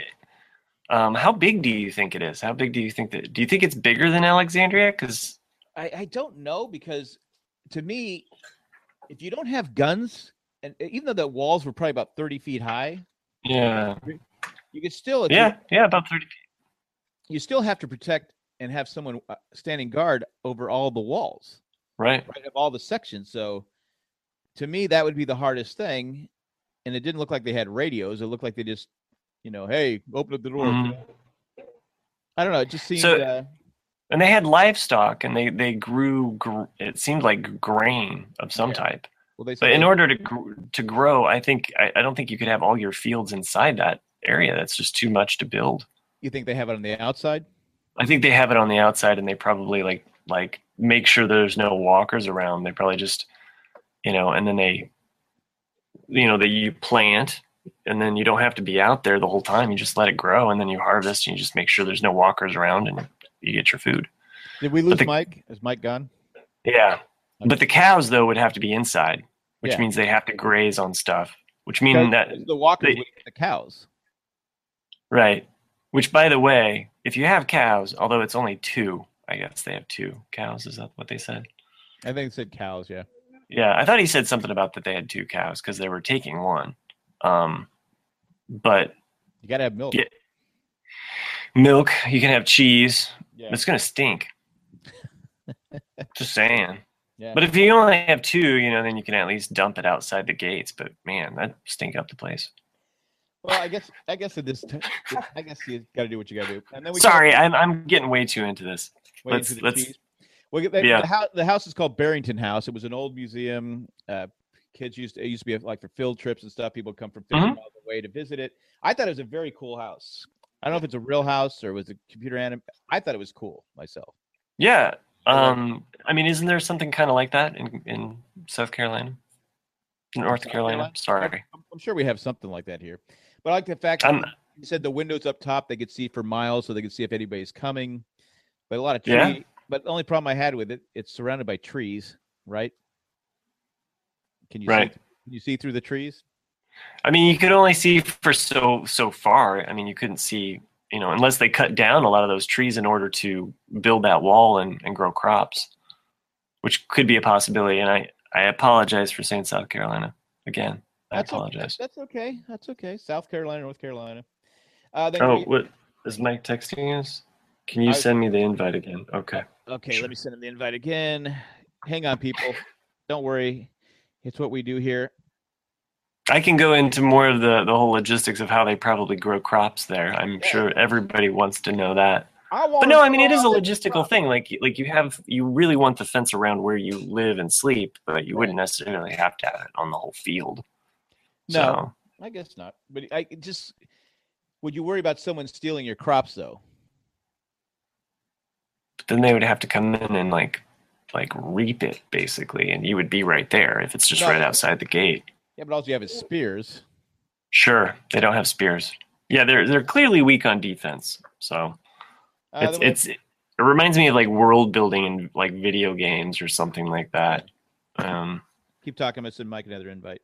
big do you think it is? How big do you think that? Do you think it's bigger than Alexandria? Because I don't know, because to me, if you don't have guns, and even though the walls were probably about 30 feet high, yeah, you could still about 30 feet. You still have to protect and have someone standing guard over all the walls, right of all the sections. So to me, that would be the hardest thing. And it didn't look like they had radios. It looked like they just, hey, open up the door. Mm-hmm. I don't know. It just seemed. And they had livestock, and they grew. It seemed like grain of some type. Well, but in order to grow, I don't think you could have all your fields inside that area. That's just too much to build. You think they have it on the outside? I think they have it on the outside, and they probably like make sure there's no walkers around. They probably just, and then they. That you plant, and then you don't have to be out there the whole time. You just let it grow, and then you harvest, and you just make sure there's no walkers around, and you get your food. Did we lose Mike? Is Mike gone? Yeah. Okay. But the cows, though, would have to be inside, which means they have to graze on stuff, which means that the walkers would eat the cows. Right. Which, by the way, if you have cows, although it's only 2, I guess they have 2 cows. Is that what they said? I think it said cows, yeah. Yeah, I thought he said something about that they had 2 cows because they were taking 1. But you gotta have milk. Yeah, milk. You can have cheese. Yeah. It's gonna stink. Just saying. Yeah. But if you only have two, then you can at least dump it outside the gates. But man, that stink up the place. Well, I guess I guess you got to do what you got to do. And then we Sorry, I'm getting way too into this. way into the let's cheese. Well, yeah. the house is called Barrington House. It was an old museum. Kids used to be like for field trips and stuff. People come from 50 miles away to visit it. I thought it was a very cool house. I don't know if it's a real house or was a computer anim. I thought it was cool myself. Yeah. I mean, isn't there something kind of like that in South Carolina? North Carolina? Sorry. I'm sure we have something like that here. But I like the fact that you said the windows up top, they could see for miles, so they could see if anybody's coming. But a lot of trees. Yeah. But the only problem I had with it, it's surrounded by trees, right? Can you see through the trees? I mean, you could only see for so far. I mean, you couldn't see, unless they cut down a lot of those trees in order to build that wall and grow crops, which could be a possibility. And I apologize for saying South Carolina again. I apologize. That's okay. That's okay. South Carolina, North Carolina. What is Mike texting us? Can you send me the invite again? Okay. Okay, sure. Let me send him the invite again. Hang on, people. Don't worry. It's what we do here. I can go into more of the whole logistics of how they probably grow crops there. I'm sure everybody wants to know that. But no, I mean, it is a logistical thing. Like you really want the fence around where you live and sleep, but you wouldn't necessarily have to have it on the whole field. No, I guess not. But would you worry about someone stealing your crops though? But then they would have to come in and like reap it basically, and you would be right there if it's just right outside the gate. Yeah, but all you have is spears. Sure, they don't have spears. Yeah, they're clearly weak on defense. So it reminds me of like world building in like video games or something like that. Keep talking. I'm gonna send Mike another invite.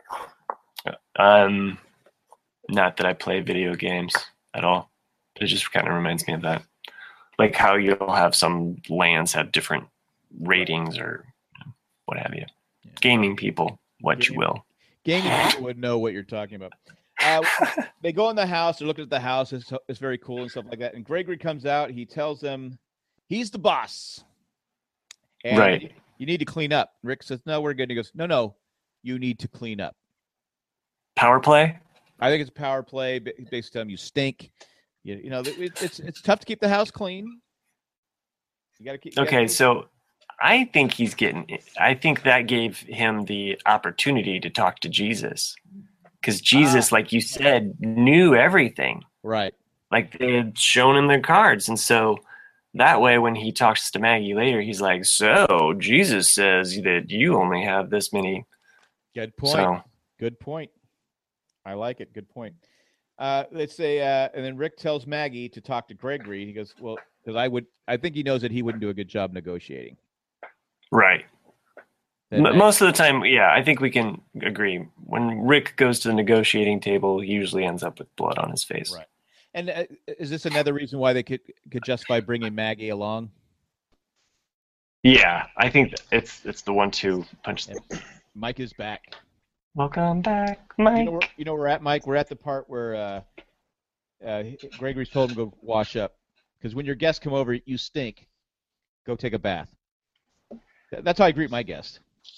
Not that I play video games at all. It just kind of reminds me of that. Like how you'll have some lands have different ratings or what have you. Yeah. Gaming people, you will. Gaming people would know what you're talking about. They go in the house. They're looking at the house. It's very cool and stuff like that. And Gregory comes out. He tells them he's the boss. And right. You need to clean up. Rick says, no, we're good. He goes, no, you need to clean up. Power play? I think it's power play. Basically tell him you stink. It's tough to keep the house clean. You got to keep. Okay, so I think that gave him the opportunity to talk to Jesus. Because Jesus, like you said, knew everything. Right. Like they had shown him the cards. And so that way, when he talks to Maggie later, he's like, so Jesus says that you only have this many. Good point. Good point. I like it. Good point. Let's say, and then Rick tells Maggie to talk to Gregory. He goes, well, because I think he knows that he wouldn't do a good job negotiating. Right. Most of the time, yeah, I think we can agree. When Rick goes to the negotiating table, he usually ends up with blood on his face. Right. And is this another reason why they could justify bringing Maggie along? Yeah, I think it's the 1-2 punch. Mike is back. Welcome back, Mike. You know where we're at, Mike? We're at the part where Gregory's told him to go wash up. Because when your guests come over, you stink. Go take a bath. That's how I greet my guest.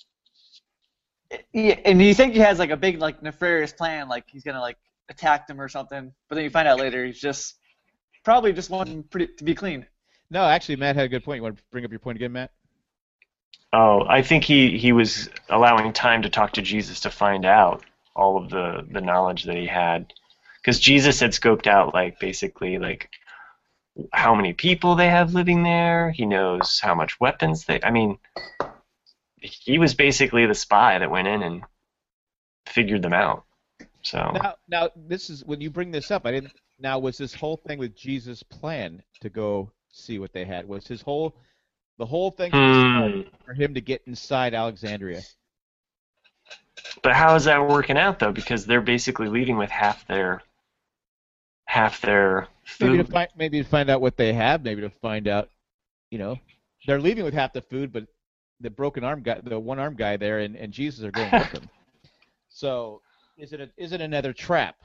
Yeah, and you think he has like a big like nefarious plan, like he's gonna like attack them or something, but then you find out later he's just probably just wanting to be clean. No, actually, Matt had a good point. You want to bring up your point again, Matt? Oh, I think he was allowing time to talk to Jesus to find out all of the knowledge that he had, because Jesus had scoped out like basically like how many people they have living there. He knows how much weapons I mean, he was basically the spy that went in and figured them out. So now this is when you bring this up. Now was this whole thing with Jesus' plan to go see what they had? Was the whole thing for him to get inside Alexandria? But how is that working out though? Because they're basically leaving with half their food. Maybe to find out what they have. Maybe to find out, they're leaving with half the food, but the broken arm guy, the one arm guy there, and Jesus are going with them. So is it another trap?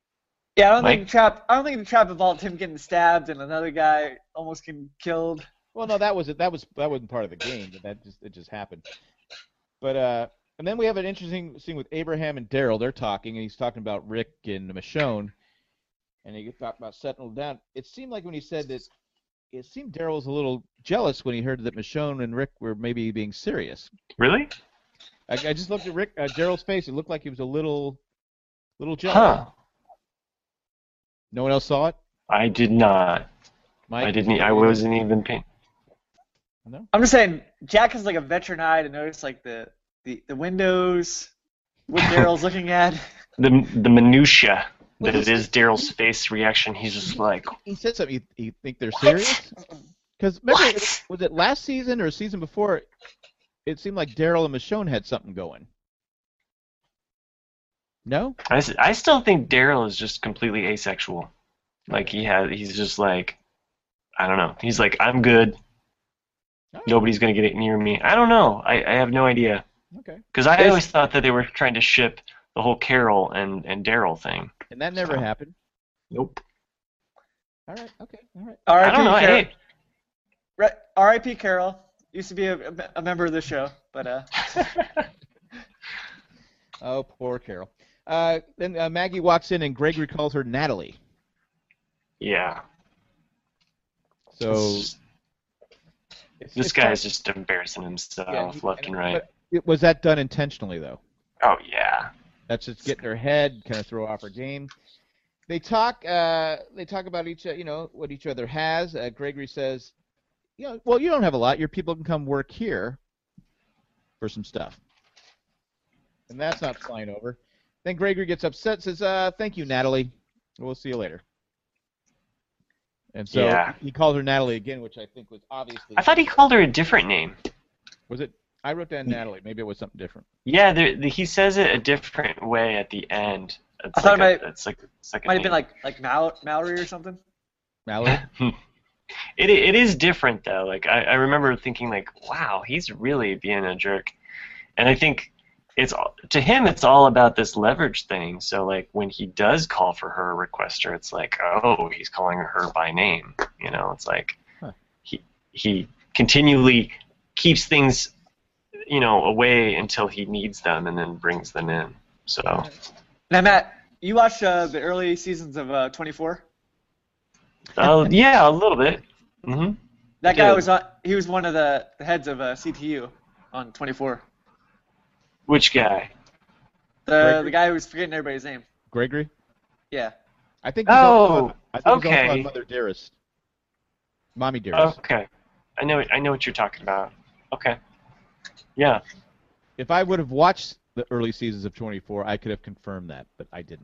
Yeah, I don't think the trap involved him getting stabbed and another guy almost getting killed. Well, no, that wasn't part of the game, but it just happened. But and then we have an interesting scene with Abraham and Daryl. They're talking, and he's talking about Rick and Michonne, and he talked about settling down. It seemed like when he said that, it seemed Daryl was a little jealous when he heard that Michonne and Rick were maybe being serious. Really? I just looked at Daryl's face. It looked like he was a little jealous. Huh. No one else saw it? I did not. Mike? I didn't. I wasn't even paying. No? I'm just saying, Jack has like a veteran eye to notice like the windows, what Daryl's looking at. The minutia that it is Daryl's face reaction. He's just like, He said something. You think they're serious? Because remember, was it last season or a season before? It seemed like Daryl and Michonne had something going. No? I still think Daryl is just completely asexual. Like he's just like, I don't know. He's like, I'm good. Oh, Nobody's gonna get it near me. I don't know. I have no idea. okay. Because I always thought that they were trying to ship the whole Carol and Daryl thing. And that never So. happened. Nope. All right. Okay. All right. I don't know. Carol. Hey, R.I.P. Carol. Used to be a member of the show, but Oh, poor Carol. Then Maggie walks in and Gregory calls her Natalie. yeah. So This guy is just embarrassing himself left and right. Was that done intentionally though? Oh yeah. That's just getting her head, kind of throw off her game. They talk about what each other has. Gregory says, well, you don't have a lot. Your people can come work here for some stuff. And that's not flying over. Then Gregory gets upset, says, thank you, Natalie. We'll see you later. And so he called her Natalie again, which I think was obviously... I thought he called her a different name. Was it? I wrote down Natalie. Maybe it was something different. Yeah, he says it a different way at the end. It's I thought it's like second might have been name. like Mallory or something. Mallory? It is different though. Like I remember thinking like, wow, he's really being a jerk. And I think to him it's all about this leverage thing. So like when he does call for her, request her, it's like, oh, he's calling her by name. It's like he continually keeps things away until he needs them and then brings them in. So Now, Matt, you watched the early seasons of 24? yeah, a little bit. Mm-hmm. That guy he was one of the heads of CTU on 24. Which guy? The guy who was forgetting everybody's name. Gregory? Yeah. I think he's also okay. on Mother Dearest. Mommy Dearest. Okay. I know what you're talking about. Okay. Yeah. If I would have watched the early seasons of 24, I could have confirmed that, but I didn't.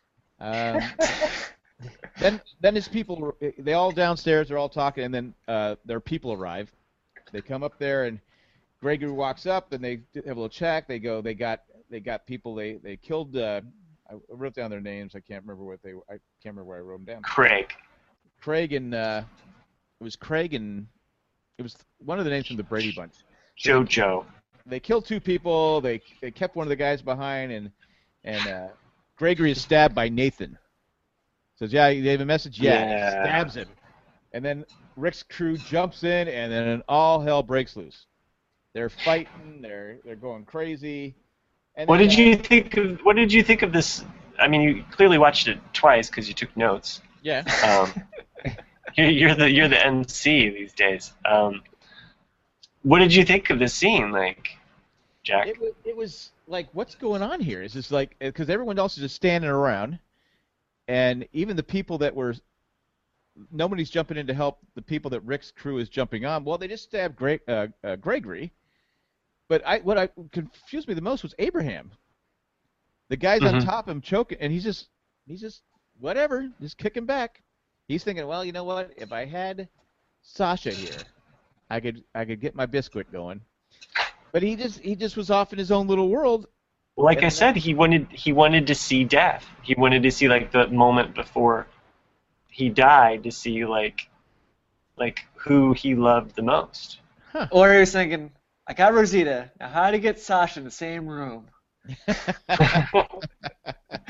Then his people, they all downstairs, they're all talking, and then their people arrive. They come up there, and Gregory walks up, and they have a little chat. They got people. They killed. I wrote down their names. I can't remember I can't remember where I wrote them down. Craig and it was Craig and it was one of the names from the Brady Bunch. JoJo. They killed two people. They kept one of the guys behind, and Gregory is stabbed by Nathan. Says, yeah, you have a message? Yeah. Stabs him. And then Rick's crew jumps in, and then all hell breaks loose. They're fighting. They're going crazy. And What did you think of this? I mean, you clearly watched it twice because you took notes. Yeah. You're the MC these days. What did you think of this scene, like, Jack? It was like, what's going on here? It's just like, because everyone else is just standing around, and even the people that were, nobody's jumping in to help the people that Rick's crew is jumping on. Well, they just stabbed Gregory. But what confused me the most was Abraham. The guy's on top of him choking, and he's just whatever, just kicking back. He's thinking, well, you know what? If I had Sasha here, I could get my biscuit going. But he just was off in his own little world. Like I said, he wanted to see death. He wanted to see like the moment before he died to see like who he loved the most. Huh. Or he was thinking, I got Rosita. Now how to get Sasha in the same room? You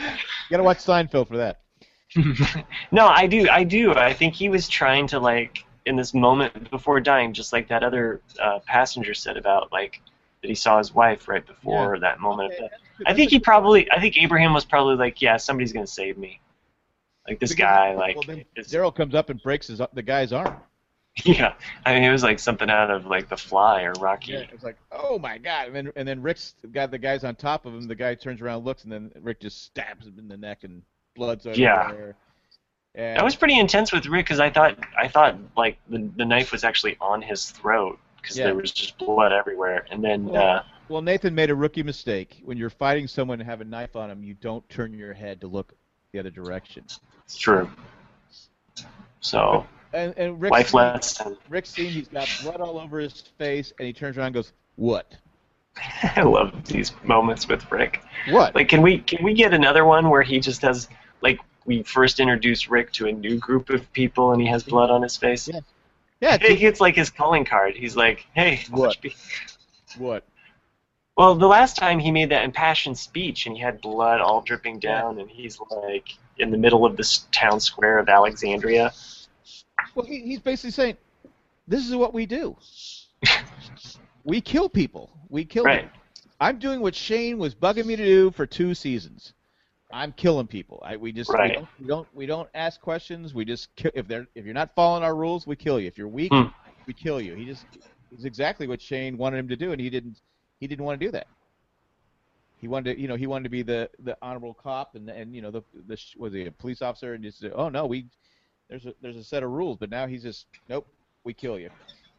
gotta watch Seinfeld for that. No, I do. I think he was trying to like in this moment before dying, just like that other passenger said about like that he saw his wife right before that moment of death. I think Abraham was probably like, yeah, somebody's gonna save me. Like this guy, like. Well, then Daryl comes up and breaks the guy's arm. Yeah, I mean it was like something out of like The Fly or Rocky. Yeah, it was like, oh my God, and then Rick's got the guys on top of him. The guy turns around, looks, and then Rick just stabs him in the neck, and blood's everywhere. And that was pretty intense with Rick because I thought like the knife was actually on his throat because there was just blood everywhere, and then. Well, Nathan made a rookie mistake. When you're fighting someone and have a knife on them, you don't turn your head to look the other direction. It's true. So. And Life lesson. Rick's seen he's got blood all over his face, and he turns around and goes, "What?" I love these moments with Rick. What? Like, can we get another one where he just has like we first introduce Rick to a new group of people and he has blood on his face? Yeah. I think it's like his calling card. He's like, "Hey, watch me." What? Well, the last time he made that impassioned speech and he had blood all dripping down, and he's like in the middle of this town square of Alexandria. Well, he's basically saying, this is what we do. We kill people. We kill people. I'm doing what Shane was bugging me to do for 2 seasons. I'm killing people. We don't ask questions. We just kill. If you're not following our rules, we kill you. If you're weak, we kill you. He's exactly what Shane wanted him to do, and he didn't want to do that. He wanted to be the honorable cop, and was he a police officer, and just oh no, there's a set of rules, but now he's just nope, we kill you.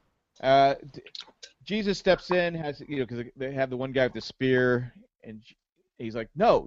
Jesus steps in, because they have the one guy with the spear, and he's like, no,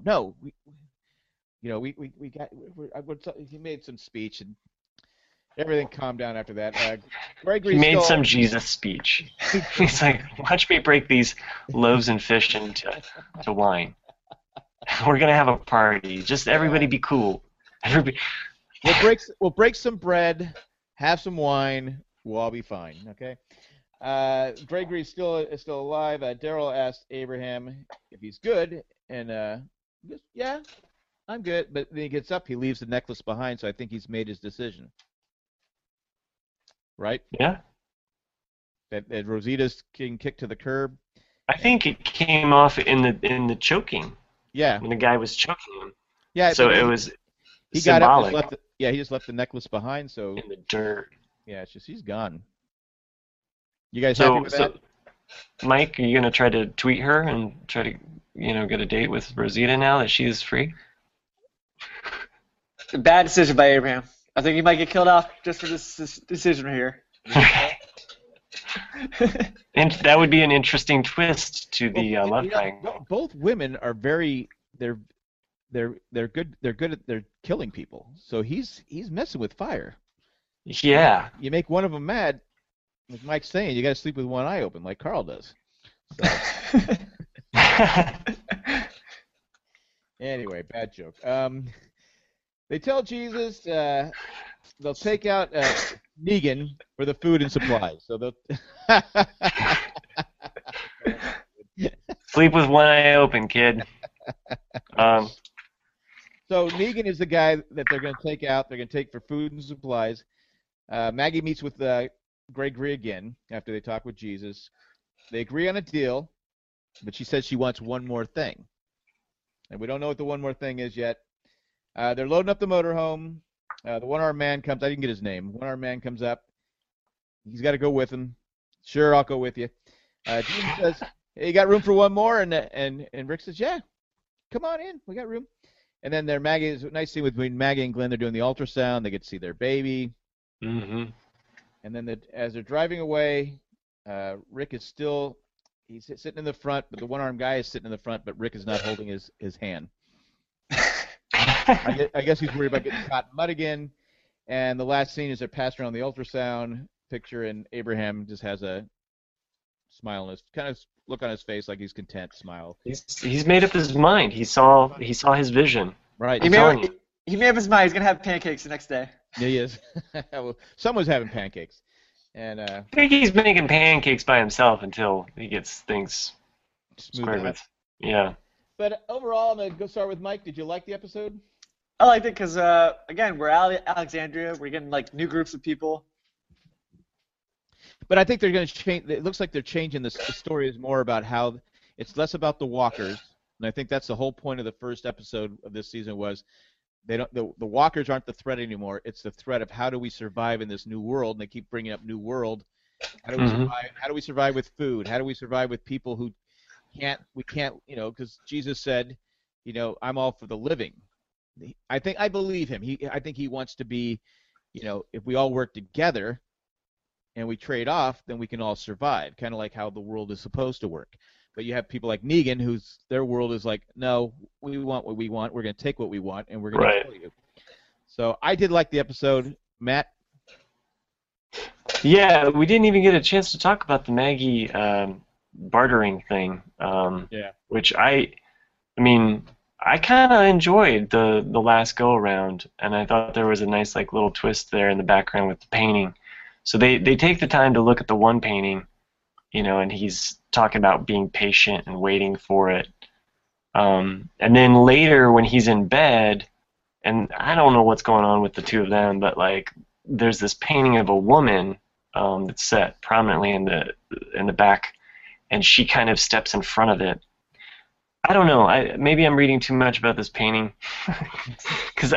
he made some speech, and everything calmed down after that. Gregory he made some Jesus speech. He's like, watch me break these loaves and fish into wine. We're gonna have a party. Just everybody be cool. Everybody. We'll break some bread, have some wine. We'll all be fine. Okay. Gregory's still alive. Daryl asked Abraham if he's good, and he goes, "Yeah, I'm good." But then he gets up. He leaves the necklace behind, so I think he's made his decision. Right? Yeah. That Rosita's getting kicked to the curb. I think it came off in the choking. Yeah. When the guy was choking him. Yeah. So it was. He symbolic. got up. He just left the necklace behind. So. In the dirt. Yeah, it's just he's gone. You guys happy with that? Mike, are you gonna try to tweet her and try to get a date with Rosita now that she is free? Bad decision by Abraham. I think he might get killed off just for this decision right here. And that would be an interesting twist to the love triangle. Both women are very they're good at killing people. So he's messing with fire. Yeah. You make one of them mad, like Mike's saying, you got to sleep with one eye open, like Carl does. So. Anyway, bad joke. They tell Jesus they'll take out Negan for the food and supplies. So they'll sleep with one eye open, kid. So Negan is the guy that they're going to take out. They're going to take for food and supplies. Maggie meets with Gregory again after they talk with Jesus. They agree on a deal, but she says she wants one more thing. And we don't know what the one more thing is yet. They're loading up the motorhome. The one-armed man comes. I didn't get his name. One-armed man comes up. He's got to go with him. Sure, I'll go with you. Jesus says, "Hey, you got room for one more?" And Rick says, "Yeah, come on in. We got room." And then there's a nice scene between Maggie and Glenn. They're doing the ultrasound. They get to see their baby. Mm-hmm. And then as they're driving away, Rick is still he's sitting in the front, but the one-armed guy is sitting in the front, but Rick is not holding his hand. I guess he's worried about getting caught in mud again. And the last scene is they're passing around the ultrasound picture, and Abraham just has a smile on his kind of look on his face, like he's content smile. He's made up his mind. He saw his vision. Right. He made up his mind. He's gonna have pancakes the next day. Yeah, he is. Well, someone's having pancakes, and I think he's making pancakes by himself until he gets things squared with. Yeah. But overall, I'm gonna go start with Mike. Did you like the episode? I liked it because again, we're Alexandria. We're getting like new groups of people. But I think they're going to change. It looks like they're changing this. The story is more about how it's less about the walkers, and I think that's the whole point of the first episode of this season was they don't the walkers aren't the threat anymore. It's the threat of how do we survive in this new world, and they keep bringing up new world. How do we survive? How do we survive with food? How do we survive with people who can't, because Jesus said, I'm all for the living. I believe him. I think he wants to be, if we all work together and we trade off, then we can all survive, kind of like how the world is supposed to work. But you have people like Negan, their world is like, no, we want what we want. We're going to take what we want, and we're going to kill you. So I did like the episode. Matt? Yeah, we didn't even get a chance to talk about the Maggie bartering thing. Which I kind of enjoyed the last go around, and I thought there was a nice little twist there in the background with the painting. So they take the time to look at the one painting, and he's talking about being patient and waiting for it. And then later when he's in bed, and I don't know what's going on with the two of them, but there's this painting of a woman that's set prominently in the back, and she kind of steps in front of it. I don't know. Maybe I'm reading too much about this painting, because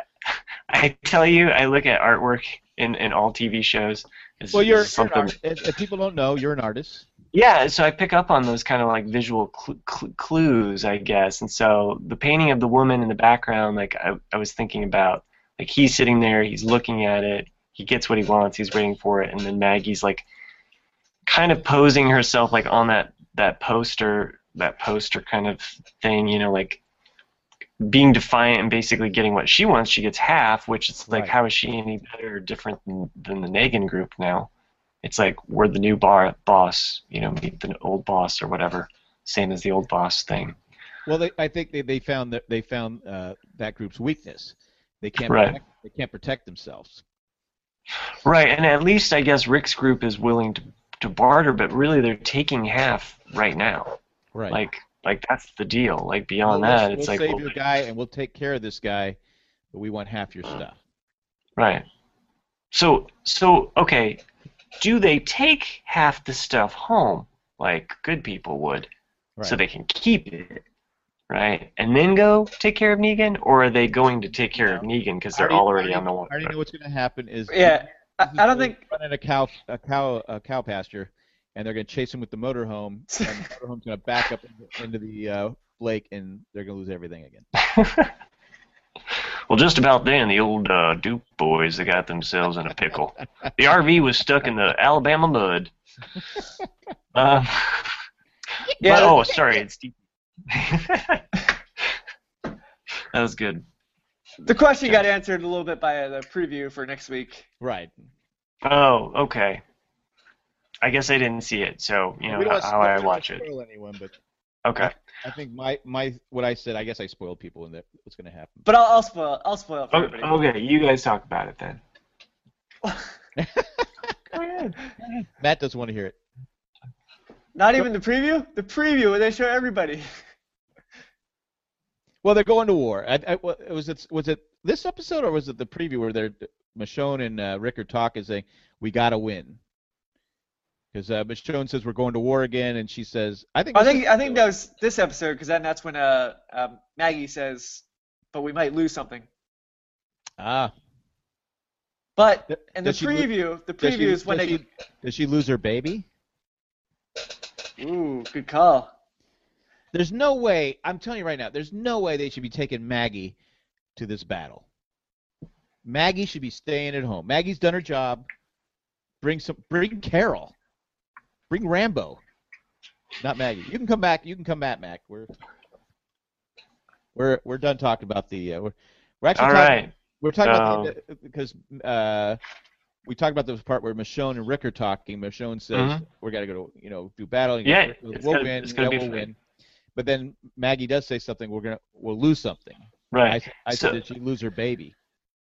I tell you, I look at artwork in all TV shows. Well, you're something. If people don't know, you're an artist. Yeah, so I pick up on those kind of visual clues, I guess. And so the painting of the woman in the background, I was thinking about, he's sitting there, he's looking at it, he gets what he wants, he's waiting for it, and then Maggie's kind of posing herself on that poster kind of thing, being defiant and basically getting what she wants. She gets half, which is right. How is she any better or different than the Negan group now? It's we're the new boss, meet the old boss or whatever, same as the old boss thing. Well, I think they found that group's weakness. They can't protect themselves. Right, and at least I guess Rick's group is willing to barter, but really they're taking half right now. Right. That's the deal. Beyond that, it's we'll save your guy and we'll take care of this guy, but we want half your stuff. Right. So okay, do they take half the stuff home like good people would, so they can keep it, right, and then go take care of Negan, or are they going to take care of Negan because they're already on the one? I already know what's going to happen. I don't think running a cow pasture. And they're going to chase him with the motorhome, and the motorhome's going to back up into the lake, and they're going to lose everything again. Well, just about then, the old Duke boys, they got themselves in a pickle. The RV was stuck in the Alabama mud. Sorry, it's deep. That was good. The question got answered a little bit by the preview for next week. Right. Oh, okay. I guess I didn't see it, so how I watch it. Spoil anyone, but okay. I think my what I said. I guess I spoiled people in that. What's going to happen? But I'll spoil it for everybody. Okay, you guys talk about it then. Go ahead. Matt doesn't want to hear it. Not even the preview. The preview where they show everybody. Well, they're going to war. Was it this episode or was it the preview where Michonne and Rick are talking, saying we got to win? Because Michonne says we're going to war again, and she says, I think that was this episode, because that's when Maggie says, but we might lose something. Ah. But in the preview, is when does she lose her baby? Ooh, good call. There's no way, I'm telling you right now, there's no way they should be taking Maggie to this battle. Maggie should be staying at home. Maggie's done her job. Bring Carol. Bring Rambo. Not Maggie. You can come back. Mac. We're done talking about the. We're actually all talking. Right. We're talking about because we talked about the part where Michonne and Rick are talking. Michonne says we got to go to do battle. Yeah, we'll win. We'll win. But then Maggie does say something. We'll lose something. Right. I said, did she lose her baby?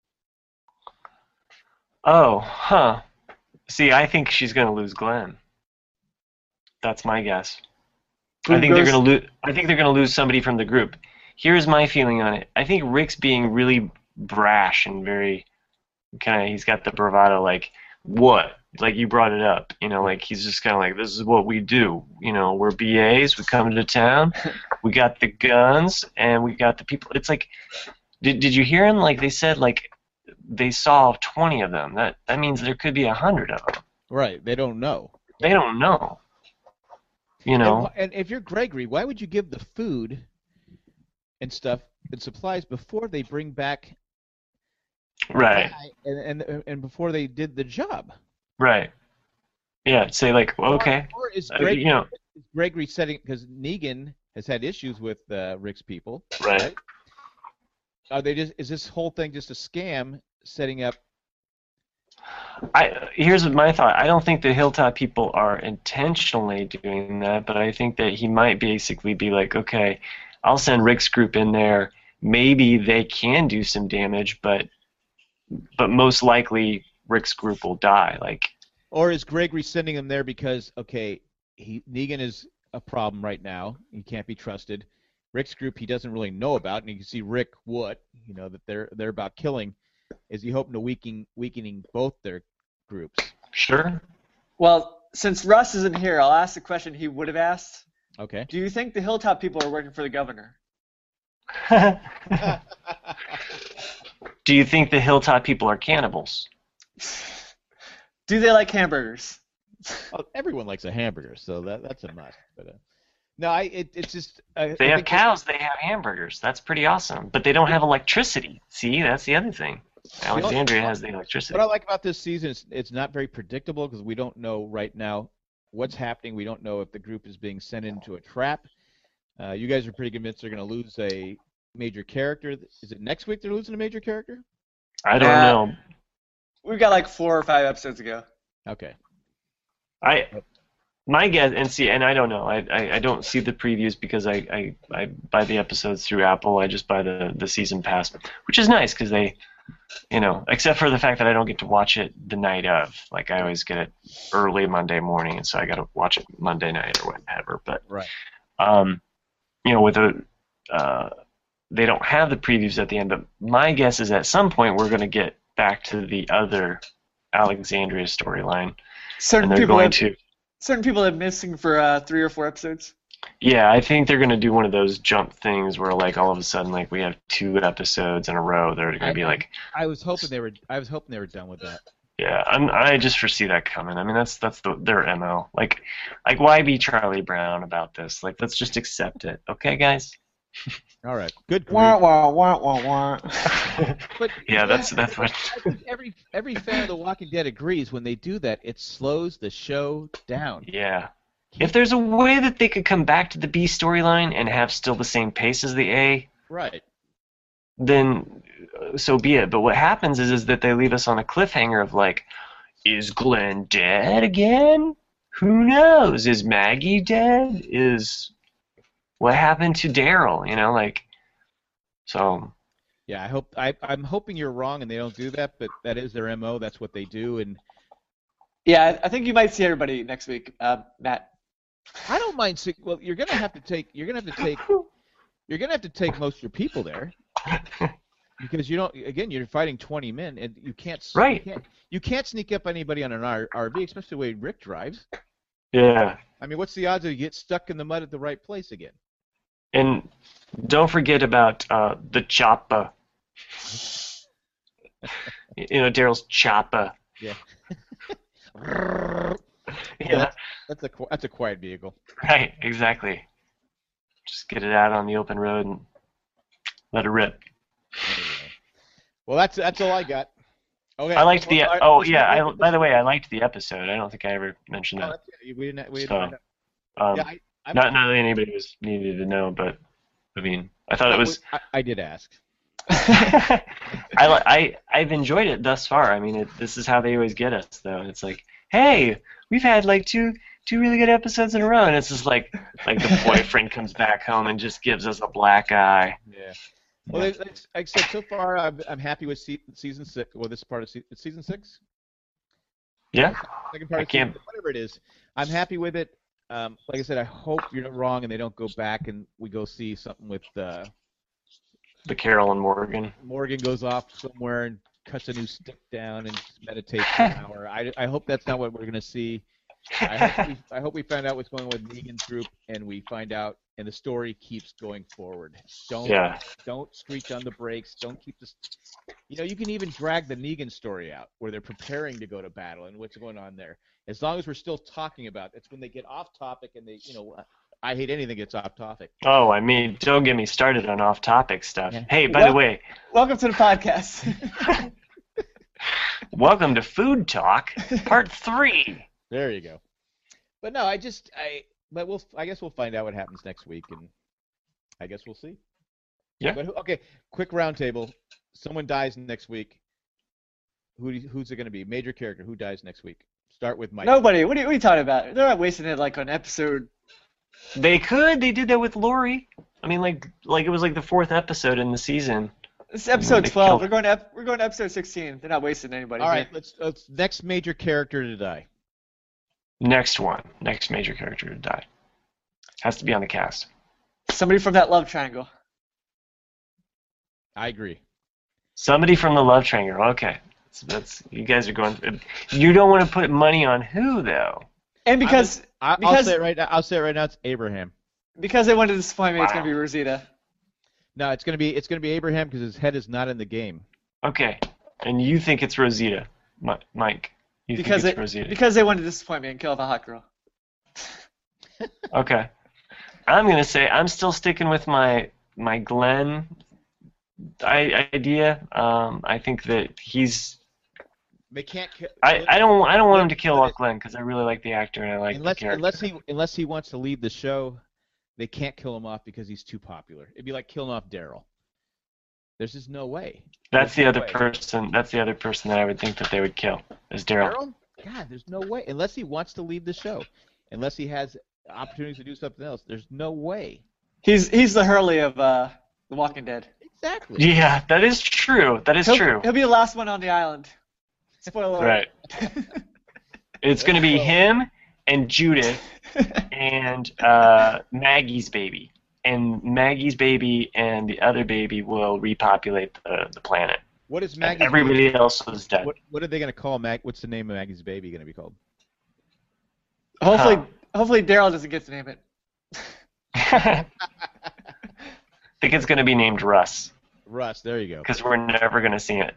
Oh, huh. See, I think she's going to lose Glenn. That's my guess. I think they're going to lose somebody from the group. Here's my feeling on it. I think Rick's being really brash and very he's got the bravado what? like you brought it up, like he's just kind of like, this is what we do. We're BAs. We come to town. We got the guns and we got the people. It's like, did you hear him? Like they said, like they saw 20 of them. That means there could be 100 of them. Right. They don't know. They don't know. And if you're Gregory, why would you give the food and stuff and supplies before they bring back? Right. And before they did the job. Right. Yeah. Say like, well, okay. Or is Gregory setting, because Negan has had issues with Rick's people. Right. Are they just? Is this whole thing just a scam setting up? Here's my thought. I don't think the Hilltop people are intentionally doing that, but I think that he might basically be like, okay, I'll send Rick's group in there. Maybe they can do some damage, but most likely Rick's group will die. Like, or is Gregory sending them there because Negan is a problem right now. He can't be trusted. Rick's group he doesn't really know about, and you can see Rick Wood, that they're about killing. Is he hoping to weakening both their groups? Sure. Well, since Russ isn't here, I'll ask the question he would have asked. Okay. Do you think the Hilltop people are working for the governor? Do you think the Hilltop people are cannibals? Do they like hamburgers? Well, everyone likes a hamburger, so that's a must. But no, it's just. They have cows. They have hamburgers. That's pretty awesome. But they don't have electricity. See, that's the other thing. Alexandria has the electricity. What I like about this season is it's not very predictable because we don't know right now what's happening. We don't know if the group is being sent into a trap. You guys are pretty convinced they're going to lose a major character. Is it next week they're losing a major character? I don't know. We've got like 4 or 5 episodes ago. Okay. My guess, and I don't know. I don't see the previews because I buy the episodes through Apple. I just buy the season pass, which is nice because they, except for the fact that I don't get to watch it the night of. Like I always get it early Monday morning, and so I got to watch it Monday night or whatever. But right. With they don't have the previews at the end. But my guess is at some point we're going to get back to the other Alexandria storyline. Certain people have missing for 3 or 4 episodes. Yeah, I think they're going to do one of those jump things where, like, all of a sudden, like, we have 2 episodes in a row. They're going to be like. I was hoping they were done with that. Yeah, I just foresee that coming. I mean, that's their MO. Like, why be Charlie Brown about this? Like, let's just accept it, okay, guys? All right, good. Wah wah wah wah wah. But yeah, that's what. I think every fan of The Walking Dead agrees when they do that, it slows the show down. Yeah. If there's a way that they could come back to the B storyline and have still the same pace as the A, right, then so be it. But what happens is that they leave us on a cliffhanger of like, is Glenn dead again? Who knows? Is Maggie dead? What happened to Daryl? So. Yeah, I'm hoping you're wrong and they don't do that, but that is their MO. That's what they do, and. Yeah, I think you might see everybody next week, Matt. I don't mind. Well, you're gonna have to take most of your people there, because you're fighting 20 men, and you can't. Right. You can't sneak up anybody on an RV, especially the way Rick drives. Yeah. I mean, what's the odds that you get stuck in the mud at the right place again? And don't forget about the choppa. Daryl's choppa. Yeah. Yeah. That's a quiet vehicle. Right, exactly. Just get it out on the open road and let it rip. Anyway. Well, that's all I got. Okay. I liked the. By the way, I liked the episode. I don't think I ever mentioned that. We didn't. Not that anybody needed to know, but I mean, I thought it was. I did ask. I've enjoyed it thus far. I mean, this is how they always get us, though. It's like, hey, we've had like two really good episodes in a row, and it's just like the boyfriend comes back home and just gives us a black eye. Yeah. Well, like I said, so far I'm happy with season 6. Well, this part of season 6. Yeah. Second part of season, whatever it is, I'm happy with it. Like I said, I hope you're not wrong and they don't go back and we go see something with. The Carol and Morgan. Morgan goes off somewhere and cuts a new stick down and just meditates for an hour. I hope that's not what we're gonna see. I hope we find out what's going on with Negan's group, and we find out, and the story keeps going forward. Don't screech on the brakes. Don't keep this. You can even drag the Negan story out, where they're preparing to go to battle and what's going on there. As long as we're still talking about it, it's when they get off topic and they, I hate anything that gets off topic. Oh, I mean, don't get me started on off-topic stuff. Yeah. Hey, by the way, welcome to the podcast. welcome to Food Talk, Part 3. There you go. But no, I guess we'll find out what happens next week, and I guess we'll see. Yeah. But okay, quick roundtable. Someone dies next week. Who's it going to be? Major character. Who dies next week? Start with Mike. Nobody. What are you talking about? They're not wasting it like on episode. They could. They did that with Lori. I mean, like it was like the 4th episode in the season. This is episode 12. We're going to episode 16. They're not wasting anybody. All right. Let's next major character to die. Next major character to die. Has to be on the cast. Somebody from that love triangle. I agree. Somebody from the love triangle. Okay. That's you guys are going. You don't want to put money on who though. And because I'll say it right now. It's Abraham. Because they wanted to disappoint me, It's going to be Rosita. No, it's going to be Abraham because his head is not in the game. Okay. And you think it's Rosita, Mike? You think it's Rosita? Because they wanted to disappoint me and kill the hot girl. Okay. I'm gonna say I'm still sticking with my Glenn idea. I think that he's. They can't. I don't want him to kill off Glenn because I really like the actor and I like the character. Unless he wants to leave the show, they can't kill him off because he's too popular. It'd be like killing off Daryl. There's just no way. That's the other person. That's the other person that I would think that they would kill is Daryl. God, there's no way. Unless he wants to leave the show, unless he has opportunities to do something else, there's no way. He's the Hurley of The Walking Dead. Exactly. Yeah, that is true. True. He'll be the last one on the island. Spoiler alert. Right. It's going to be him and Judith and Maggie's baby. And Maggie's baby and the other baby will repopulate the planet. What is Maggie's and everybody baby? else is dead. What are they going to call What's the name of Maggie's baby going to be called? Hopefully Daryl doesn't get to name it. I think it's going to be named Russ. Russ, there you go. Because we're never going to see it.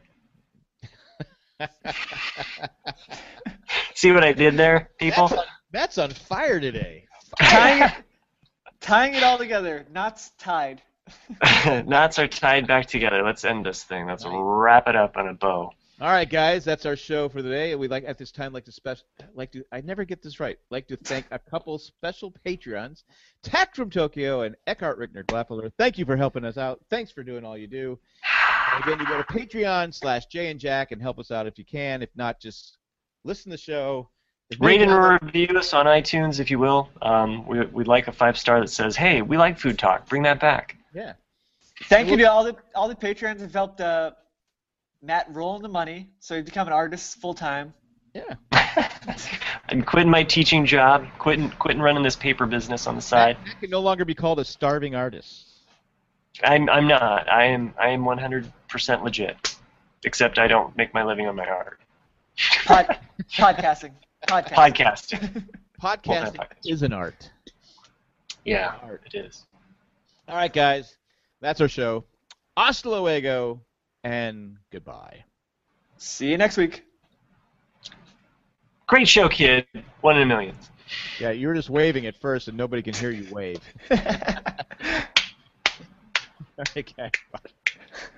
See what I did there, people? Matt's on fire today. Tying it all together. Knots tied. Knots are tied back together. Let's end this thing. Let's wrap it up on a bow. All right, guys, that's our show for the day. We'd at this time I never get this right. Like to thank a couple special Patreons, Tack from Tokyo and Eckhart Rickner Glappeler. Thank you for helping us out. Thanks for doing all you do. And again, you go to Patreon/Jay and Jack and help us out if you can. If not, just listen to the show. Rate and review us on iTunes, if you will. We'd like a 5-star that says, "Hey, we like Food Talk. Bring that back." Yeah. Thank you to all the patrons who've helped Matt roll in the money, so he's become an artist full time. Yeah. I'm quitting my teaching job. Quitting running this paper business on the side. Matt can no longer be called a starving artist. I'm not. I am 100% legit. Except I don't make my living on my art. Podcasting. Podcasting is an art. Yeah, it is. All right, guys. That's our show. Hasta luego, and goodbye. See you next week. Great show, kid. 1 in a million. Yeah, you were just waving at first, and nobody can hear you wave. All right, guys. Bye.